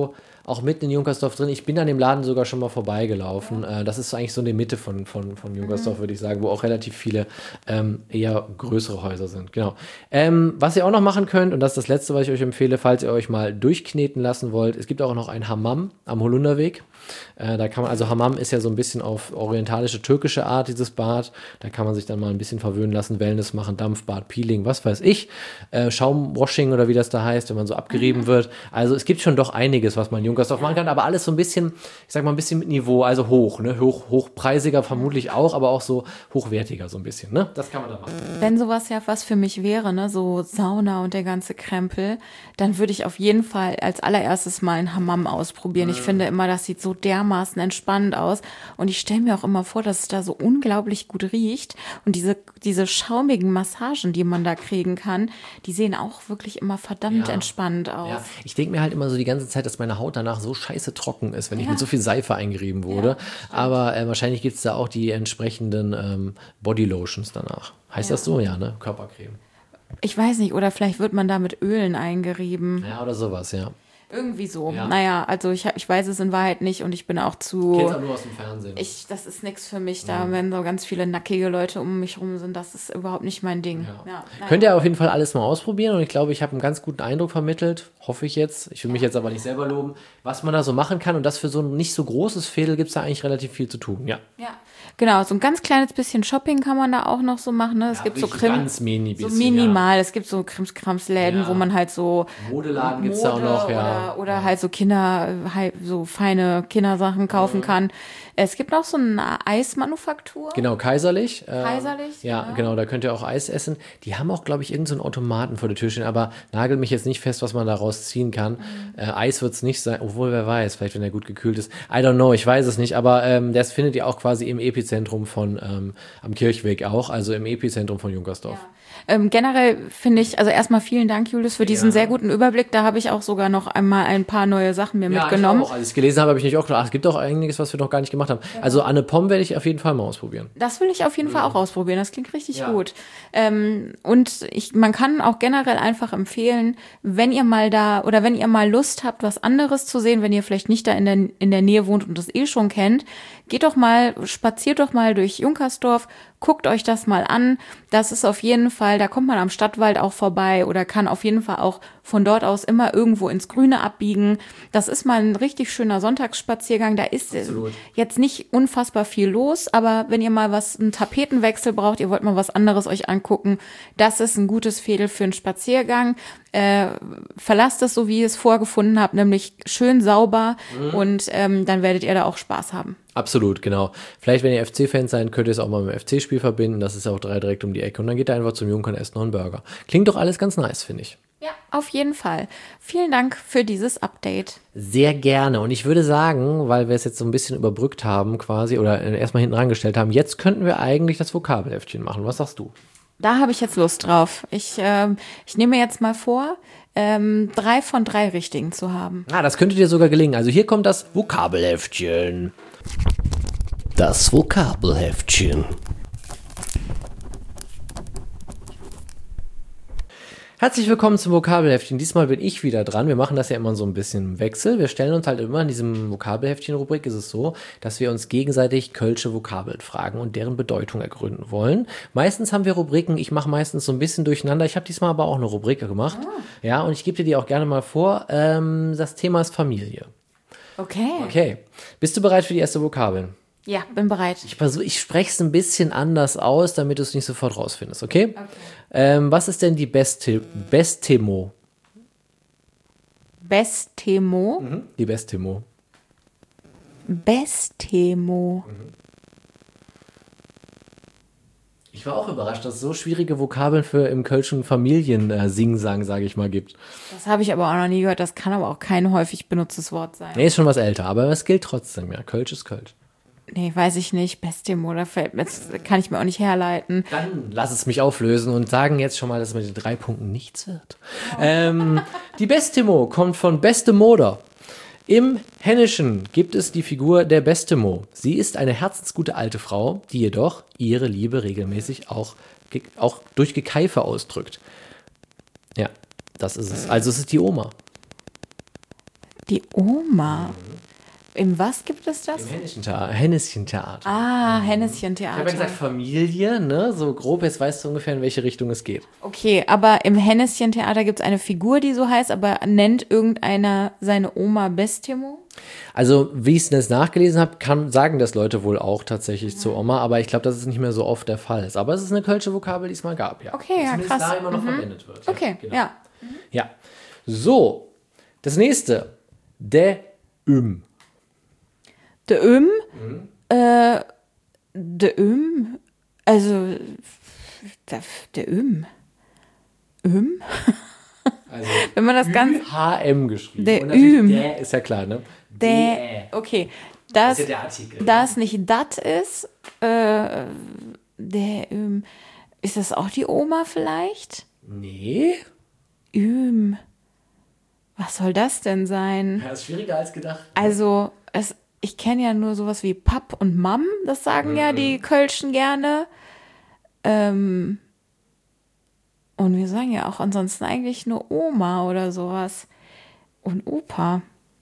auch mitten in Junkersdorf drin. Ich bin an dem Laden sogar schon mal vorbeigelaufen. Ja. Äh, das ist eigentlich so in der Mitte von, von, von Junkersdorf, mhm. würde ich sagen, wo auch relativ viele ähm, eher größere Häuser sind. Genau. Ähm, was ihr auch noch machen könnt, und das ist das Letzte, was ich euch empfehle, falls ihr euch mal durchkneten lassen wollt, es gibt auch noch ein Hammam am Holunderweg. Äh, da kann man, also Hammam ist ja so ein bisschen auf orientalische, türkische Art, dieses Bad. Da kann man sich dann mal ein bisschen verwöhnen lassen, Wellness machen, Dampfbad, Peeling, was weiß ich. Äh, Schaumwashing oder wie das da heißt, wenn man so abgerieben mhm. wird. Also es gibt schon doch einiges, was man in Junkersdorf machen kann, aber alles so ein bisschen, ich sag mal ein bisschen mit Niveau, also hoch, ne? Hoch, hochpreisiger vermutlich auch, aber auch so hochwertiger so ein bisschen, ne? Das kann man da machen. Wenn sowas ja was für mich wäre, ne, so Sauna und der ganze Krempel, dann würde ich auf jeden Fall als allererstes mal ein Hammam ausprobieren. Mhm. Ich finde immer, das sieht so dermaßen entspannend aus und ich stelle mir auch immer vor, dass es da so unglaublich gut riecht und diese, diese schaumigen Massagen, die man da kriegen kann, die sehen auch wirklich immer verdammt ja. entspannt aus. Ja. Ich denke mir halt immer so die ganze Zeit, dass meine Haut danach so scheiße trocken ist, wenn ich ja. mit so viel Seife eingerieben wurde. Ja, aber äh, wahrscheinlich gibt es da auch die entsprechenden ähm, Bodylotions danach. Heißt ja. das so? Ja, ne? Körpercreme. Ich weiß nicht, oder vielleicht wird man da mit Ölen eingerieben. Ja, oder sowas, ja. Irgendwie so. Ja. Naja, also ich, ich weiß es in Wahrheit nicht und ich bin auch zu... Ich kenn's auch nur aus dem Fernsehen. Ich, das ist nichts für mich, da, mhm. wenn so ganz viele nackige Leute um mich rum sind, das ist überhaupt nicht mein Ding. Ja. Ja, naja. Könnt ihr auf jeden Fall alles mal ausprobieren und ich glaube, ich habe einen ganz guten Eindruck vermittelt, hoffe ich jetzt. Ich will mich jetzt aber nicht selber loben, was man da so machen kann und das für so ein nicht so großes Fädel gibt es da eigentlich relativ viel zu tun. Ja. Ja. Genau, so ein ganz kleines bisschen Shopping kann man da auch noch so machen. Ne? Es ja, gibt so Krim, ganz mini so bisschen, minimal. Ja. Es gibt so Krimskramsläden, ja. wo man halt so Modeladen Mode gibt's da auch noch, ja. Oder, oder ja. halt so Kinder, halt so feine Kindersachen kaufen mhm. kann. Es gibt auch so eine Eismanufaktur. Genau, Kaiserlich. Kaiserlich, äh, ja. ja. Genau, da könnt ihr auch Eis essen. Die haben auch, glaube ich, irgendeinen so Automaten vor der Tür stehen, aber nagel mich jetzt nicht fest, was man daraus ziehen kann. Mhm. Äh, Eis wird's nicht sein, obwohl, wer weiß, vielleicht, wenn er gut gekühlt ist. I don't know, ich weiß es nicht, aber ähm, das findet ihr auch quasi im Epizentrum von, ähm, am Kirchweg auch, also im Epizentrum von Junkersdorf. Ja. Ähm, generell finde ich, also erstmal vielen Dank, Julius, für diesen ja. sehr guten Überblick. Da habe ich auch sogar noch einmal ein paar neue Sachen mir ja, mitgenommen. Ich auch. Als ich es gelesen habe, habe ich nicht auch gedacht, ach, es gibt auch einiges, was wir noch gar nicht gemacht haben. Ja. Also Anne Pom werde ich auf jeden Fall mal ausprobieren. Das will ich auf jeden ja. Fall auch ausprobieren. Das klingt richtig ja. gut. Ähm, und ich, man kann auch generell einfach empfehlen, wenn ihr mal da oder wenn ihr mal Lust habt, was anderes zu sehen, wenn ihr vielleicht nicht da in der, in der Nähe wohnt und das eh schon kennt, geht doch mal, spaziert doch mal durch Junkersdorf, guckt euch das mal an. Das ist auf jeden Fall, da kommt man am Stadtwald auch vorbei oder kann auf jeden Fall auch von dort aus immer irgendwo ins Grüne abbiegen. Das ist mal ein richtig schöner Sonntagsspaziergang. Da ist Absolut. Jetzt nicht unfassbar viel los, aber wenn ihr mal was, einen Tapetenwechsel braucht, ihr wollt mal was anderes euch angucken, das ist ein gutes Fädel für einen Spaziergang. Äh, verlasst es so, wie ihr es vorgefunden habt, nämlich schön sauber mhm. und ähm, dann werdet ihr da auch Spaß haben. Absolut, genau. Vielleicht, wenn ihr F C-Fans seid, könnt ihr es auch mal mit dem F C-Spiel verbinden. Das ist ja auch drei direkt um die Ecke. Und dann geht ihr einfach zum Junkern, esst noch einen Burger. Klingt doch alles ganz nice, finde ich. Ja, auf jeden Fall. Vielen Dank für dieses Update. Sehr gerne. Und ich würde sagen, weil wir es jetzt so ein bisschen überbrückt haben quasi oder erstmal hinten rangestellt haben, jetzt könnten wir eigentlich das Vokabelheftchen machen. Was sagst du? Da habe ich jetzt Lust drauf. Ich, ähm, ich nehme mir jetzt mal vor, ähm, drei von drei Richtigen zu haben. Ah, das könnte dir sogar gelingen. Also hier kommt das Vokabelheftchen. Das Vokabelheftchen. Herzlich willkommen zum Vokabelheftchen. Diesmal bin ich wieder dran. Wir machen das ja immer so ein bisschen im Wechsel. Wir stellen uns halt immer in diesem Vokabelheftchen-Rubrik ist es so, dass wir uns gegenseitig kölsche Vokabeln fragen und deren Bedeutung ergründen wollen. Meistens haben wir Rubriken. Ich mache meistens so ein bisschen durcheinander. Ich habe diesmal aber auch eine Rubrik gemacht. Oh. Ja, und ich gebe dir die auch gerne mal vor. Ähm, das Thema ist Familie. Okay. Okay. Bist du bereit für die erste Vokabel? Ja, bin bereit. Ich, ich spreche es ein bisschen anders aus, damit du es nicht sofort rausfindest, okay? Okay. Ähm, was ist denn die Beste, Bestemo? Bestemo? Mhm. Die Bestemo. Bestemo. Mhm. Ich war auch überrascht, dass es so schwierige Vokabeln für im kölschen Familien-Singsang, sage ich mal, gibt. Das habe ich aber auch noch nie gehört. Das kann aber auch kein häufig benutztes Wort sein. Nee, ist schon was älter, aber es gilt trotzdem, ja. Kölsch ist Kölsch. Nee, weiß ich nicht. Bestemo, da fällt mir, das kann ich mir auch nicht herleiten. Dann lass es mich auflösen und sagen jetzt schon mal, dass es mit den drei Punkten nichts wird. Oh. Ähm, die Bestemo kommt von Beste Moder. Im Hennischen gibt es die Figur der Bestemo. Sie ist eine herzensgute alte Frau, die jedoch ihre Liebe regelmäßig auch, auch durch Gekeife ausdrückt. Ja, das ist es. Also es ist die Oma. Die Oma. Im was gibt es das? Im Henneschen-Theater. Henneschen-Theater. Ah, Ich habe ja Henneschen-Theater. gesagt Familie, ne? So grob, jetzt weißt du ungefähr, in welche Richtung es geht. Okay, aber im Henneschen-Theater gibt es eine Figur, die so heißt, aber nennt irgendeiner seine Oma Bestimo? Also, wie ich es jetzt nachgelesen habe, kann sagen das Leute wohl auch tatsächlich mhm. zur Oma, aber ich glaube, dass es nicht mehr so oft der Fall ist. Aber es ist eine kölsche Vokabel, die es mal gab, ja. Okay, ja, zumindest krass. da immer noch Mhm. verwendet wird. Okay, genau. ja. Ja. So, das nächste. De Üm. De Öm, Mhm. äh, de Öm, also, de, de Öm, Öm? Also, Wenn man das ganz, H M geschrieben. De Und natürlich Üm. Der ist ja klar, ne? der, okay, das, Das ist ja der Artikel. da es nicht dat ist, äh, der Öm, ist das auch die Oma vielleicht? Nee. Öm, was soll das denn sein? Das ist schwieriger als gedacht. Also, es, ich kenne ja nur sowas wie Papp und Mam, das sagen Mhm. ja die Kölschen gerne. Ähm, und wir sagen ja auch ansonsten eigentlich nur Oma oder sowas. Und Opa.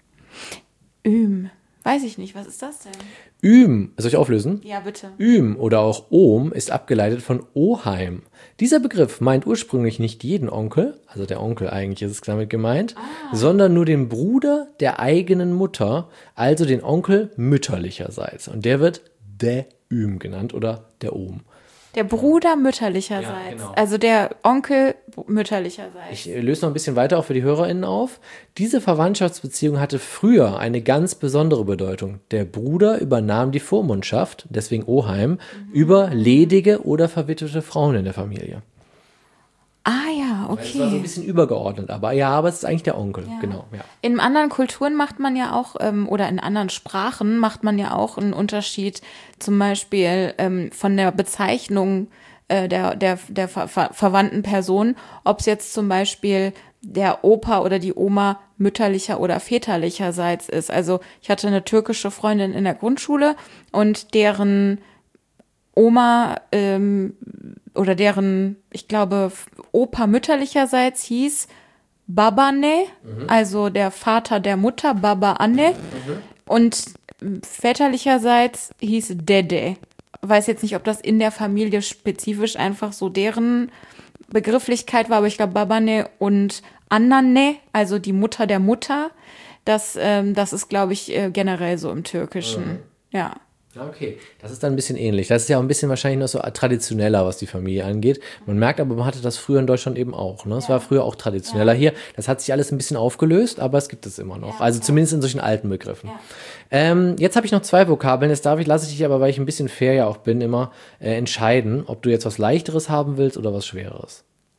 Üm. Weiß ich nicht, was ist das denn? Üm, soll ich auflösen? Ja, bitte. Üm oder auch Ohm ist abgeleitet von Oheim. Dieser Begriff meint ursprünglich nicht jeden Onkel, also der Onkel eigentlich ist es damit gemeint, Ah. sondern nur den Bruder der eigenen Mutter, also den Onkel mütterlicherseits. Und der wird der Üm genannt oder der Ohm. Der Bruder mütterlicherseits. Ja, genau. Also der Onkel mütterlicherseits. Ich äh, löse noch ein bisschen weiter auch für die HörerInnen auf. Diese Verwandtschaftsbeziehung hatte früher eine ganz besondere Bedeutung. Der Bruder übernahm die Vormundschaft, deswegen Oheim, mhm. über ledige oder verwitwete Frauen in der Familie. Ah ja, Weil es war so ein okay. bisschen übergeordnet, aber ja, aber es ist eigentlich der Onkel, Ja. genau. Ja. In anderen Kulturen macht man ja auch, ähm, oder in anderen Sprachen macht man ja auch einen Unterschied, zum Beispiel ähm, von der Bezeichnung äh, der, der, der ver ver verwandten Person, ob es jetzt zum Beispiel der Opa oder die Oma mütterlicher oder väterlicherseits ist. Also ich hatte eine türkische Freundin in der Grundschule und deren Oma ähm, oder deren, ich glaube, Opa mütterlicherseits hieß Babane, mhm. also der Vater der Mutter, Baba Anne. Mhm. Und väterlicherseits hieß Dede. Weiß jetzt nicht, ob das in der Familie spezifisch einfach so deren Begrifflichkeit war, aber ich glaube Babane und Annane, also die Mutter der Mutter, das, ähm, das ist, glaube ich, äh, generell so im Türkischen. Mhm. Ja. Ja, okay. Das ist dann ein bisschen ähnlich. Das ist ja auch ein bisschen wahrscheinlich noch so traditioneller, was die Familie angeht. Man merkt aber, man hatte das früher in Deutschland eben auch. Ne? Es Ja. war früher auch traditioneller Ja. hier. Das hat sich alles ein bisschen aufgelöst, aber es gibt es immer noch. Ja, also ja. zumindest in solchen alten Begriffen. Ja. Ähm, jetzt habe ich noch zwei Vokabeln. Jetzt darf ich, lasse ich dich aber, weil ich ein bisschen fair ja auch bin, immer äh, entscheiden, ob du jetzt was Leichteres haben willst oder was Schwereres.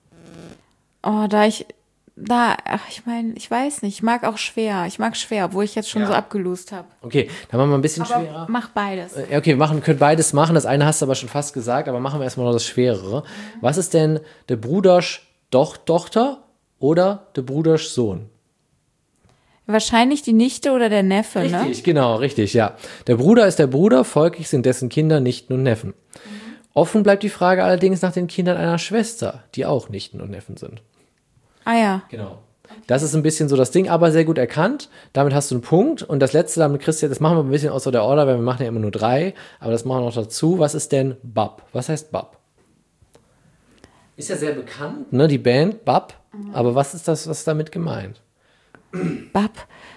Oh, da ich, da, ach, ich meine, ich weiß nicht, ich mag auch schwer. Ich mag schwer, obwohl ich jetzt schon Ja. so abgelost habe. Okay, dann machen wir ein bisschen Aber schwerer. mach beides. Ja, okay, wir machen, können beides machen. Das eine hast du aber schon fast gesagt, aber machen wir erstmal noch das Schwerere. Was ist denn der Brudersch Doch Tochter oder der Brudersch Sohn? Wahrscheinlich die Nichte oder der Neffe, Richtig, genau, richtig, ja. Der Bruder ist der Bruder, folglich sind dessen Kinder Nichten und Neffen. Offen bleibt die Frage allerdings nach den Kindern einer Schwester, die auch Nichten und Neffen sind. ne? Ah ja. Genau. Das ist ein bisschen so das Ding, aber sehr gut erkannt. Damit hast du einen Punkt. Und das letzte, damit Christian, das machen wir ein bisschen außer der Order, weil wir machen ja immer nur drei. Aber das machen wir noch dazu. Was ist denn Bab? Was heißt Bab? Ist ja sehr bekannt, ne, die Band Bab. Aber was ist das, was ist damit gemeint? Bab.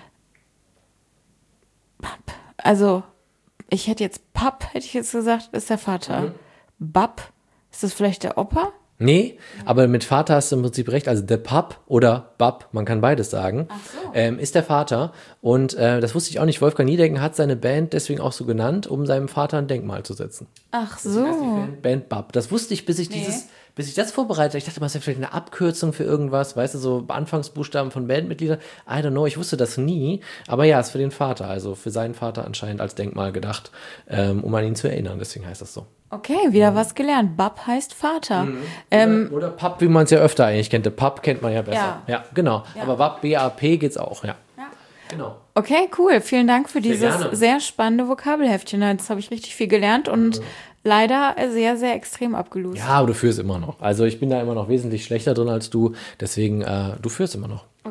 Bab. Also, ich hätte jetzt Papp, hätte ich jetzt gesagt, ist der Vater. Mhm. Bab, ist das vielleicht der Opa? Nee, aber mit Vater hast du im Prinzip recht. Also der Pap oder Bab, man kann beides sagen, Ach so. ähm, ist der Vater. Und äh, das wusste ich auch nicht. Wolfgang Niedecken hat seine Band deswegen auch so genannt, um seinem Vater ein Denkmal zu setzen. Ach Deswegen heißt die so. Band, Band Bab. Das wusste ich, bis ich Nee. dieses, bis ich das vorbereitet habe. Ich dachte, das ist ja vielleicht eine Abkürzung für irgendwas, weißt du, so Anfangsbuchstaben von Bandmitgliedern. I don't know, ich wusste das nie. Aber ja, ist für den Vater, also für seinen Vater anscheinend als Denkmal gedacht, ähm, um an ihn zu erinnern. Deswegen heißt das so. Okay, wieder was gelernt. Bab heißt Vater. Mhm. Ähm, Oder, oder Pap, wie man es ja öfter eigentlich kennt. Der Pap kennt man ja besser. Ja. Ja, genau. Ja. Aber Bab, B A P geht's auch, ja. ja. Genau. Okay, cool. Vielen Dank für Sehr dieses gerne. sehr spannende Vokabelheftchen. Jetzt habe ich richtig viel gelernt und leider sehr, sehr extrem abgelost. Ja, aber du führst immer noch. Also ich bin da immer noch wesentlich schlechter drin als du. Deswegen, äh, du führst immer noch. Okay.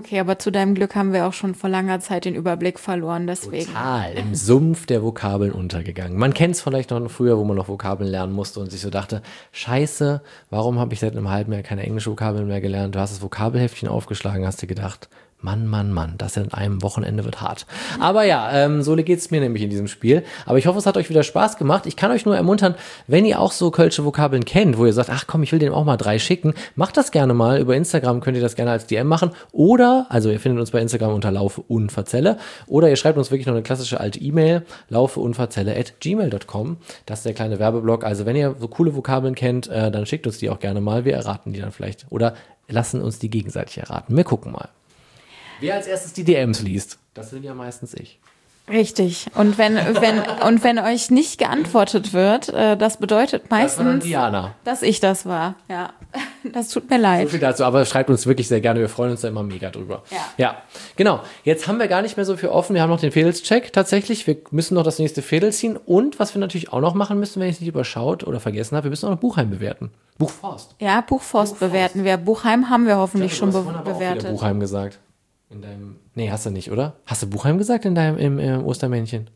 Okay, aber zu deinem Glück haben wir auch schon vor langer Zeit den Überblick verloren, deswegen. Total, im Sumpf der Vokabeln untergegangen. Man kennt es vielleicht noch früher, wo man noch Vokabeln lernen musste und sich so dachte, scheiße, warum habe ich seit einem halben Jahr keine englische Vokabeln mehr gelernt? Du hast das Vokabelheftchen aufgeschlagen, hast dir gedacht, Mann, Mann, Mann, das in einem Wochenende wird hart. Aber ja, ähm, so geht es mir nämlich in diesem Spiel. Aber ich hoffe, es hat euch wieder Spaß gemacht. Ich kann euch nur ermuntern, wenn ihr auch so kölsche Vokabeln kennt, wo ihr sagt, ach komm, ich will dem auch mal drei schicken, macht das gerne mal. Über Instagram könnt ihr das gerne als D M machen. Oder, also ihr findet uns bei Instagram unter Laufe und Verzelle. Oder ihr schreibt uns wirklich noch eine klassische alte E-Mail, laufeundverzelle at gmail dot com. Das ist der kleine Werbeblock. Also wenn ihr so coole Vokabeln kennt, äh, dann schickt uns die auch gerne mal. Wir erraten die dann vielleicht. Oder lassen uns die gegenseitig erraten. Wir gucken mal. Wer als erstes die D Ms liest, das sind ja meistens ich. Richtig. Und wenn, wenn, und wenn euch nicht geantwortet wird, äh, das bedeutet meistens, Das war dann Diana. dass ich das war. Ja, das tut mir leid. So viel dazu, aber schreibt uns wirklich sehr gerne, wir freuen uns da immer mega drüber. Ja. Ja, genau. Jetzt haben wir gar nicht mehr so viel offen, wir haben noch den Fädelscheck tatsächlich, wir müssen noch das nächste Fädel ziehen und was wir natürlich auch noch machen müssen, wenn ich es nicht überschaut oder vergessen habe, wir müssen auch noch Buchheim bewerten. Buchforst. Ja, Buchforst, Buchforst bewerten wir. Buchheim haben wir hoffentlich Ich schon glaube, be- du hast vorhin aber auch bewertet. wieder Buchheim gesagt. In deinem. Nee, hast du nicht, oder? Hast du Buchheim gesagt in deinem im, im Ostermännchen?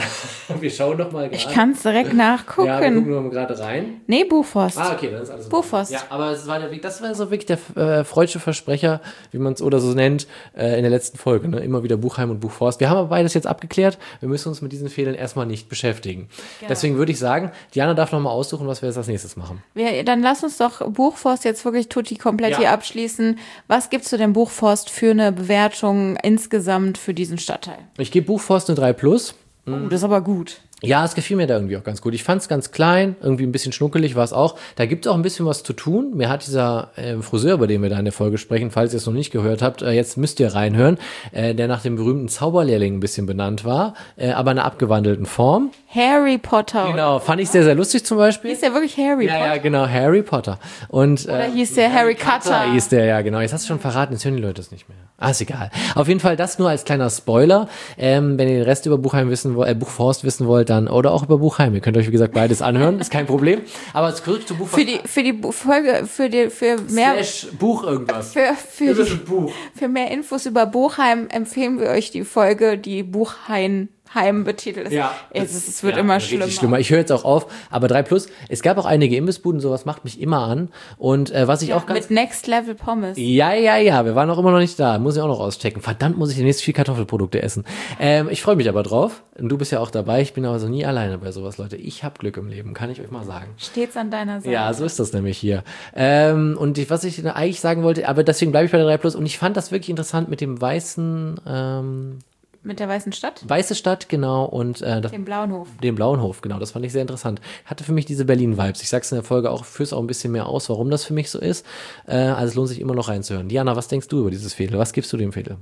Wir schauen doch mal gerade. Ich kann es direkt nachgucken. Ja, wir gucken nur mal gerade rein. Nee, Buchforst. Ah, okay, dann ist alles. Buchforst. Ja, aber es war der Weg, das war so wirklich der äh, freudsche Versprecher, wie man es oder so nennt, äh, in der letzten Folge. Ne? Immer wieder Buchheim und Buchforst. Wir haben aber beides jetzt abgeklärt. Wir müssen uns mit diesen Fehlern erstmal nicht beschäftigen. Genau. Deswegen würde ich sagen, Diana darf nochmal aussuchen, was wir jetzt als nächstes machen. Wir, dann lass uns doch Buchforst jetzt wirklich tutti komplett Ja. hier abschließen. Was gibst du dem Buchforst für eine Bewertung insgesamt für diesen Stadtteil? Ich gebe Buchforst eine drei plus. Oh, das ist aber gut. Ja, es gefiel mir da irgendwie auch ganz gut. Ich fand es ganz klein, irgendwie ein bisschen schnuckelig war es auch. Da gibt es auch ein bisschen was zu tun. Mir hat dieser äh, Friseur, über den wir da in der Folge sprechen, falls ihr es noch nicht gehört habt, äh, jetzt müsst ihr reinhören, äh, der nach dem berühmten Zauberlehrling ein bisschen benannt war, äh, aber in einer abgewandelten Form. Harry Potter. Genau, fand ich sehr, sehr lustig zum Beispiel. Hieß der wirklich Harry Ja, Potter? ja, genau, Harry Potter. Und, äh, Oder hieß der Harry Cutter? hieß der, ja, genau. Jetzt hast du schon verraten, jetzt hören die Leute es nicht mehr. Ah, ist egal. Auf jeden Fall das nur als kleiner Spoiler. Ähm, wenn ihr den Rest über Buchheim wissen wollt, äh, Buchforst wissen wollt, dann, oder auch über Buchheim. Ihr könnt euch, wie gesagt, beides anhören, ist kein Problem. Aber zurück zu Buchforst. Für die, für die Bu- Folge, für die, für mehr, Slash Buch irgendwas. für, für, Das ist die, ein Buch. für mehr Infos über Buchheim empfehlen wir euch die Folge, die Buchheim Heim betitelt ist. Ja. Es, ist, es wird Ja, immer richtig schlimmer. schlimmer. Ich höre jetzt auch auf, aber drei plus. Es gab auch einige Imbissbuden, sowas macht mich immer an. Und äh, was ich Ja, auch ganz... mit Next Level Pommes. Ja, ja, ja, wir waren auch immer noch nicht da. Muss ich auch noch auschecken. Verdammt, muss ich demnächst viel Kartoffelprodukte essen. Ähm, ich freue mich aber drauf. Und du bist ja auch dabei. Ich bin aber so nie alleine bei sowas, Leute. Ich habe Glück im Leben, kann ich euch mal sagen. Stets an deiner Seite. Ja, so ist das nämlich hier. Ähm, und ich, was ich eigentlich sagen wollte, aber deswegen bleibe ich bei der drei plus. Und ich fand das wirklich interessant mit dem weißen, ähm, Mit der Weißen Stadt? weiße Stadt, genau, und äh, das, Dem Blauen Hof. den blauen Hof, genau, das fand ich sehr interessant. Hatte für mich diese Berlin-Vibes. Ich sag's in der Folge auch, führ's auch ein bisschen mehr aus, warum das für mich so ist. Äh, also es lohnt sich immer noch reinzuhören. Diana, was denkst du über dieses Fädel? Was gibst du dem Fädel?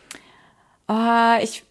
Ah, ich.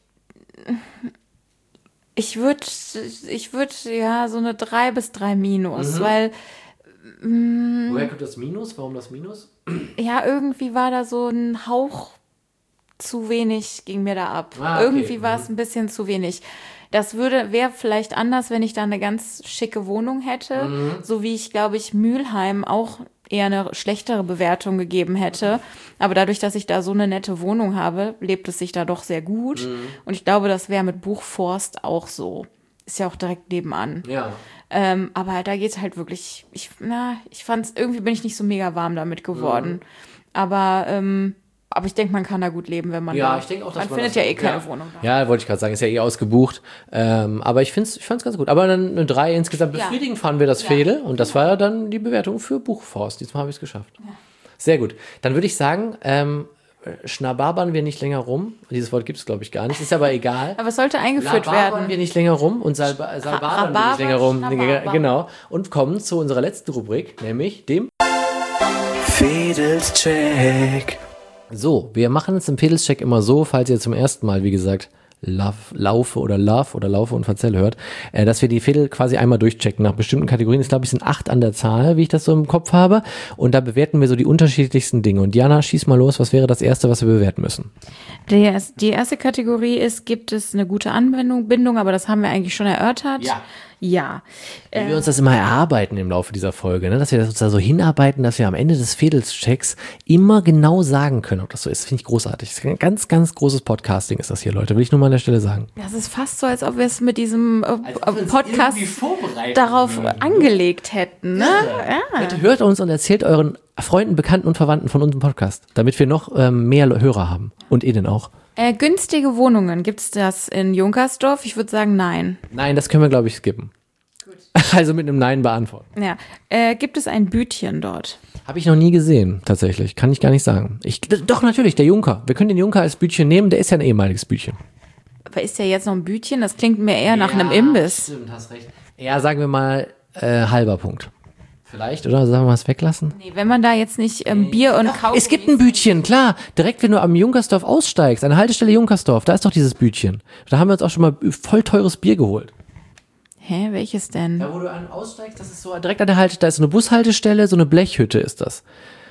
Ich würde, ich würde, ja, so eine drei bis drei Minus, Mhm. weil, Woher kommt das Minus? Warum das Minus? ja, irgendwie war da so ein Hauch zu wenig, ging mir da ab. Ah, okay. Irgendwie war es ein bisschen zu wenig. Das würde, wäre vielleicht anders, wenn ich da eine ganz schicke Wohnung hätte, Mhm. so wie ich, glaube ich, Mülheim auch eher eine schlechtere Bewertung gegeben hätte. Aber dadurch, dass ich da so eine nette Wohnung habe, lebt es sich da doch sehr gut. Mhm. Und ich glaube, das wäre mit Buchforst auch so. Ist ja auch direkt nebenan. Ja. Ähm, aber halt, da geht's halt wirklich, ich, na, ich fand's, irgendwie bin ich nicht so mega warm damit geworden. Mhm. Aber, ähm, aber ich denke, man kann da gut leben, wenn man Ja, da, ich denke auch, dass man man findet das- ja eh keine ja. Wohnung da. Ja, wollte ich gerade sagen, ist ja eh ausgebucht. Ähm, aber ich finde es ich fand's ganz gut. Aber dann eine drei insgesamt Ja. befriedigend fanden wir das Ja. Fädel. Und das war ja dann die Bewertung für Buchforst. Diesmal habe ich es geschafft. Sehr gut. Dann würde ich sagen, ähm, schnababern wir nicht länger rum. Dieses Wort gibt es, glaube ich, gar nicht. Ist aber egal. Aber es sollte eingeführt Lababern werden. wir nicht länger rum und salba salbadern wir nicht länger rum. Rhabarber, Genau. Und kommen zu unserer letzten Rubrik, nämlich dem... Fädelscheck. So, wir machen es im Fädelscheck immer so, falls ihr zum ersten Mal, wie gesagt, Love, Laufe oder Love oder Laufe und Verzelle hört, äh, dass wir die Fädel quasi einmal durchchecken nach bestimmten Kategorien. Ich glaube, es sind acht an der Zahl, wie ich das so im Kopf habe. Und da bewerten wir so die unterschiedlichsten Dinge. Und Diana, schieß mal los. Was wäre das Erste, was wir bewerten müssen? Die, die erste Kategorie ist, gibt es eine gute Anwendung, Bindung, aber das haben wir eigentlich schon erörtert. Ja. Ja. Wie wir uns das immer erarbeiten im Laufe dieser Folge, ne? Dass wir uns da so hinarbeiten, dass wir am Ende des Fädelschecks immer genau sagen können, ob das so ist. Finde ich großartig. Das ist ein ganz, ganz großes Podcasting ist das hier, Leute. Will ich nur mal an der Stelle sagen. Das ist fast so, als ob wir es mit diesem äh, Podcast darauf würden. angelegt hätten. Ne? Ja. Leute, hört uns und erzählt euren Freunden, Bekannten und Verwandten von unserem Podcast, damit wir noch ähm, mehr Hörer haben. Und innen auch. Äh, günstige Wohnungen, gibt es das in Junkersdorf? Ich würde sagen, nein. Nein, das können wir, glaube ich, skippen. Gut. Also mit einem Nein beantworten. Ja. Äh, gibt es ein Bütchen dort? Habe ich noch nie gesehen, tatsächlich. Kann ich gar nicht sagen. Ich, doch, natürlich, der Junker. Wir können den Junker als Bütchen nehmen, der ist ja ein ehemaliges Bütchen. Aber ist ja jetzt noch ein Bütchen? Das klingt mir eher nach ja, einem Imbiss. Stimmt, hast recht. Ja, sagen wir mal äh, halber Punkt. Vielleicht, oder? Sollen wir was weglassen? Nee, wenn man da jetzt nicht ähm, Bier und Kaugummi... Es gibt ein Bütchen, klar. Direkt, wenn du am Junkersdorf aussteigst, an der Haltestelle Junkersdorf, da ist doch dieses Bütchen. Da haben wir uns auch schon mal voll teures Bier geholt. Hä, welches denn? Da, wo du an aussteigst, das ist so direkt an der Haltestelle, da ist so eine Bushaltestelle, so eine Blechhütte ist das.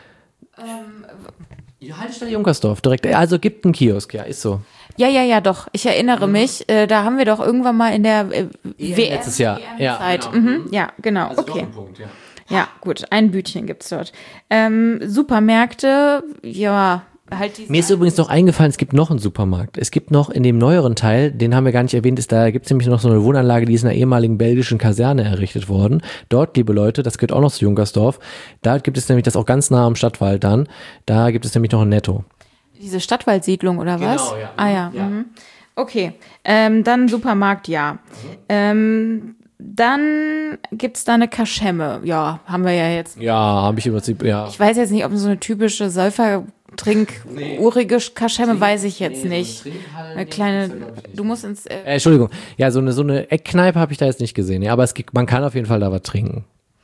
Ähm, die Haltestelle Junkersdorf, direkt. Also gibt einen Kiosk, ja, ist so. Ja, ja, ja, doch. Ich erinnere mhm. mich. Äh, da haben wir doch irgendwann mal in der äh, W M, letztes Jahr. W M-Zeit. Ja, genau. Mhm. Ja, genau. Also okay. doch ein Punkt, ja. Ja, gut, ein Bütchen gibt's dort. Ähm, Supermärkte, ja, halt diese. Mir ist übrigens noch eingefallen, es gibt noch einen Supermarkt. Es gibt noch in dem neueren Teil, den haben wir gar nicht erwähnt, ist, da gibt's nämlich noch so eine Wohnanlage, die ist in einer ehemaligen belgischen Kaserne errichtet worden. Dort, liebe Leute, das gehört auch noch zu Junkersdorf, da gibt es nämlich, das auch ganz nah am Stadtwald dann, da gibt es nämlich noch ein Netto. Diese Stadtwaldsiedlung oder was? Genau, ja. Ah ja, ja. Mhm. Okay, ähm, dann Supermarkt, ja. Mhm. Ähm, Dann gibt's da eine Kaschemme. Ja, haben wir ja jetzt. Ja, habe ich im Prinzip, ja. Ich weiß jetzt nicht, ob so eine typische Säufertrink-urige nee. Kaschemme, Trink, weiß ich jetzt nee, nicht. So eine, eine kleine, du musst ins... Äh, äh, Entschuldigung, ja, so eine, so eine Eckkneipe habe ich da jetzt nicht gesehen. Ja, aber es gibt, man kann auf jeden Fall da was trinken.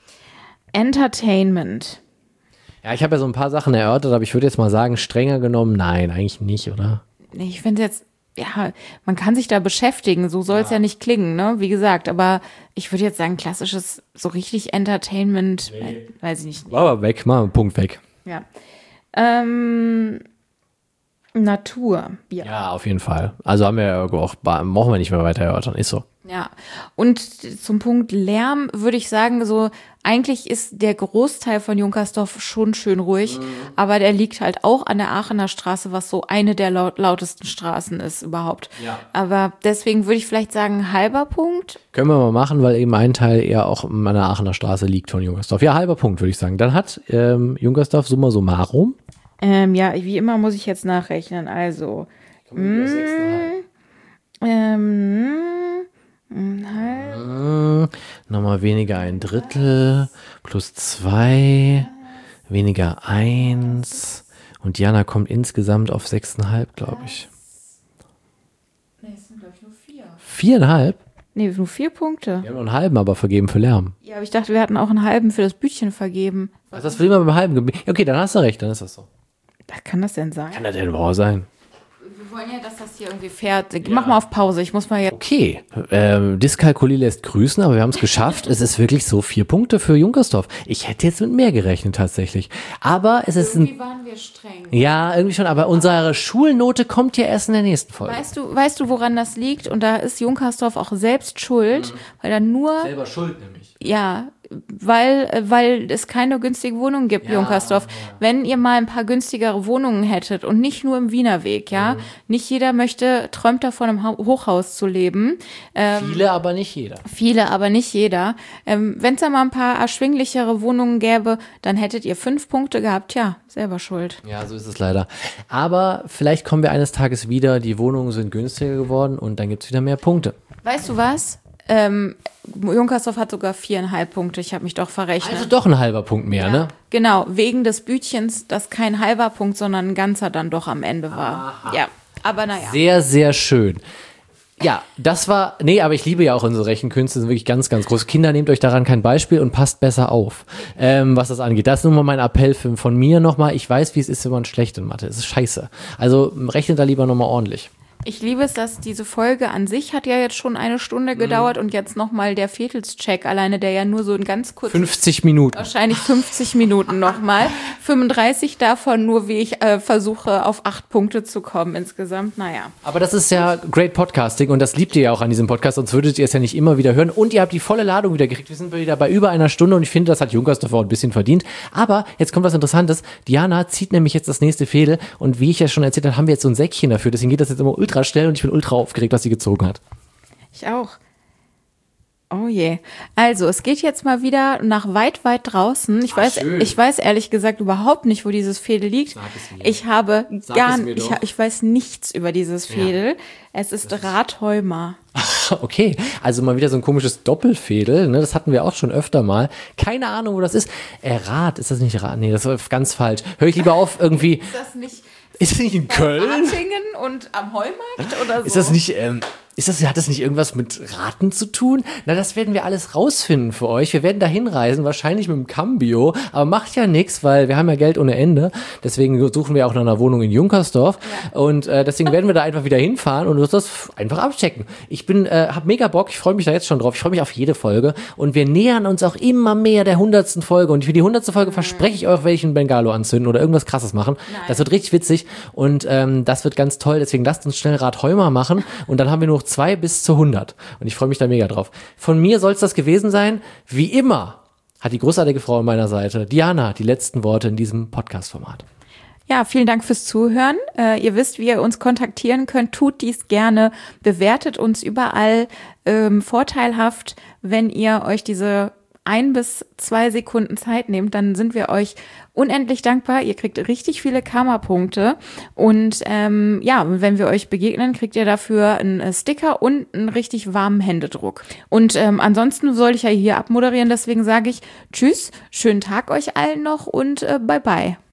Entertainment. Ja, ich habe ja so ein paar Sachen erörtert, aber ich würde jetzt mal sagen, strenger genommen, nein, eigentlich nicht, oder? Nee, ich finde jetzt... Ja, man kann sich da beschäftigen, so soll es ja. ja nicht klingen, ne? Wie gesagt, aber ich würde jetzt sagen, klassisches, so richtig Entertainment, nee. weiß ich nicht. War aber weg, mal einen Punkt weg. Ja. Ähm, Natur. Ja. ja, auf jeden Fall. Also haben wir ja auch, brauchen wir nicht mehr weiter erörtern, ist so. Ja, und zum Punkt Lärm würde ich sagen, so eigentlich ist der Großteil von Junkersdorf schon schön ruhig, mhm. aber der liegt halt auch an der Aachener Straße, was so eine der laut, lautesten Straßen ist überhaupt. Ja. Aber deswegen würde ich vielleicht sagen, halber Punkt. Können wir mal machen, weil eben ein Teil eher auch an der Aachener Straße liegt von Junkersdorf. Ja, halber Punkt würde ich sagen. Dann hat ähm, Junkersdorf summa summarum. Ähm, ja, wie immer muss ich jetzt nachrechnen. Also, mh, ähm, Hm, nochmal weniger ein Drittel, plus zwei, weniger eins. Und Diana kommt insgesamt auf sechseinhalb, glaube ich. Nee, es sind, glaube ich, nur vier. Viereinhalb? Nee, nur vier Punkte. Wir haben nur einen halben aber vergeben für Lärm. Ja, aber ich dachte, wir hatten auch einen halben für das Bütchen vergeben. Was das will man beim halben gegeben? Okay, dann hast du recht, dann ist das so. Was kann das denn sein? Kann das denn wahr sein? Wir wollen ja, dass das hier irgendwie fährt. Mach ja. mal auf Pause, ich muss mal jetzt... Okay, ähm, Dyskalkulie lässt grüßen, aber wir haben es geschafft. Es ist wirklich so vier Punkte für Junkersdorf. Ich hätte jetzt mit mehr gerechnet tatsächlich. Aber es ist irgendwie ein... waren wir streng. Ja, irgendwie schon, aber unsere Schulnote kommt ja erst in der nächsten Folge. Weißt du, weißt du, woran das liegt? Und da ist Junkersdorf auch selbst schuld, mhm. weil da nur... Selber schuld nämlich. Ja, weil, weil es keine günstigen Wohnungen gibt, ja, Junkersdorf. Ja. Wenn ihr mal ein paar günstigere Wohnungen hättet und nicht nur im Wienerweg, ja, mhm. nicht jeder möchte, träumt davon, im Hochhaus zu leben. Ähm, viele, aber nicht jeder. Viele, aber nicht jeder. Ähm, wenn es da mal ein paar erschwinglichere Wohnungen gäbe, dann hättet ihr fünf Punkte gehabt. Ja, selber schuld. Ja, so ist es leider. Aber vielleicht kommen wir eines Tages wieder, die Wohnungen sind günstiger geworden und dann gibt es wieder mehr Punkte. Weißt du was? Ähm, Junkersdorf hat sogar viereinhalb Punkte. Ich habe mich doch verrechnet. Also doch ein halber Punkt mehr, ja, ne? Genau, wegen des Bütchens, das kein halber Punkt, sondern ein ganzer dann doch am Ende war. Aha. Ja, aber naja. Sehr, sehr schön. Ja, das war, nee, aber ich liebe ja auch unsere Rechenkünste, sind wirklich ganz, ganz groß. Kinder, nehmt euch daran kein Beispiel und passt besser auf, ähm, was das angeht. Das ist nun mal mein Appell für, von mir nochmal. Ich weiß, wie es ist, wenn man schlecht in Mathe ist. Es ist scheiße. Also rechnet da lieber nochmal ordentlich. Ich liebe es, dass diese Folge an sich hat ja jetzt schon eine Stunde gedauert und jetzt nochmal der Vetelscheck, alleine der ja nur so ein ganz kurz... fünfzig Minuten. Wahrscheinlich fünfzig Minuten nochmal. fünfunddreißig davon nur, wie ich äh, versuche, auf acht Punkte zu kommen insgesamt. Naja. Aber das ist ja great Podcasting und das liebt ihr ja auch an diesem Podcast, sonst würdet ihr es ja nicht immer wieder hören. Und ihr habt die volle Ladung wieder gekriegt. Wir sind wieder bei über einer Stunde und ich finde, das hat Junkersdorf auch ein bisschen verdient. Aber jetzt kommt was Interessantes. Diana zieht nämlich jetzt das nächste Fädel und wie ich ja schon erzählt habe, haben wir jetzt so ein Säckchen dafür. Deswegen geht das jetzt immer ultra schnell und ich bin ultra aufgeregt, was sie gezogen hat. Ich auch. Oh je. Also, es geht jetzt mal wieder nach weit, weit draußen. Ich, Ach, weiß, schön. ich weiß ehrlich gesagt überhaupt nicht, wo dieses Fädel liegt. Sag es mir. Ich habe Sag gar es mir ich, doch. ich weiß nichts über dieses Fädel. Ja. Es ist Rathheuma. Okay, also mal wieder so ein komisches Doppelfädel, ne? Das hatten wir auch schon öfter mal. Keine Ahnung, wo das ist. Äh, Rad, ist das nicht Rad? Nee, das war ganz falsch. Hör ich lieber auf, irgendwie... Ist das nicht Ist das nicht in Köln? Ratingen und am Heumarkt oder so? Ist das nicht, ähm, ist das, hat das nicht irgendwas mit Raten zu tun? Na, das werden wir alles rausfinden für euch. Wir werden da hinreisen, wahrscheinlich mit dem Cambio, aber macht ja nichts, weil wir haben ja Geld ohne Ende. Deswegen suchen wir auch nach einer Wohnung in Junkersdorf ja. und äh, deswegen werden wir da einfach wieder hinfahren und uns das einfach abchecken. Ich bin, äh, hab mega Bock, ich freue mich da jetzt schon drauf. Ich freue mich auf jede Folge und wir nähern uns auch immer mehr der hundertsten Folge und für die hundertste Folge mhm. verspreche ich euch, welchen Bengalo anzünden oder irgendwas Krasses machen. Nein. Das wird richtig witzig und ähm, das wird ganz toll. Deswegen lasst uns schnell Rathheuma machen und dann haben wir nur noch zwei bis zu hundert. Und ich freue mich da mega drauf. Von mir soll es das gewesen sein. Wie immer hat die großartige Frau an meiner Seite, Diana, die letzten Worte in diesem Podcast-Format. Ja, vielen Dank fürs Zuhören. Äh, ihr wisst, wie ihr uns kontaktieren könnt. Tut dies gerne. Bewertet uns überall ähm, vorteilhaft, wenn ihr euch diese ein bis zwei Sekunden Zeit nehmt, dann sind wir euch unendlich dankbar. Ihr kriegt richtig viele Karma-Punkte und ähm, ja, wenn wir euch begegnen, kriegt ihr dafür einen Sticker und einen richtig warmen Händedruck. Und ähm, ansonsten soll ich ja hier abmoderieren, deswegen sage ich Tschüss, schönen Tag euch allen noch und äh, bye bye.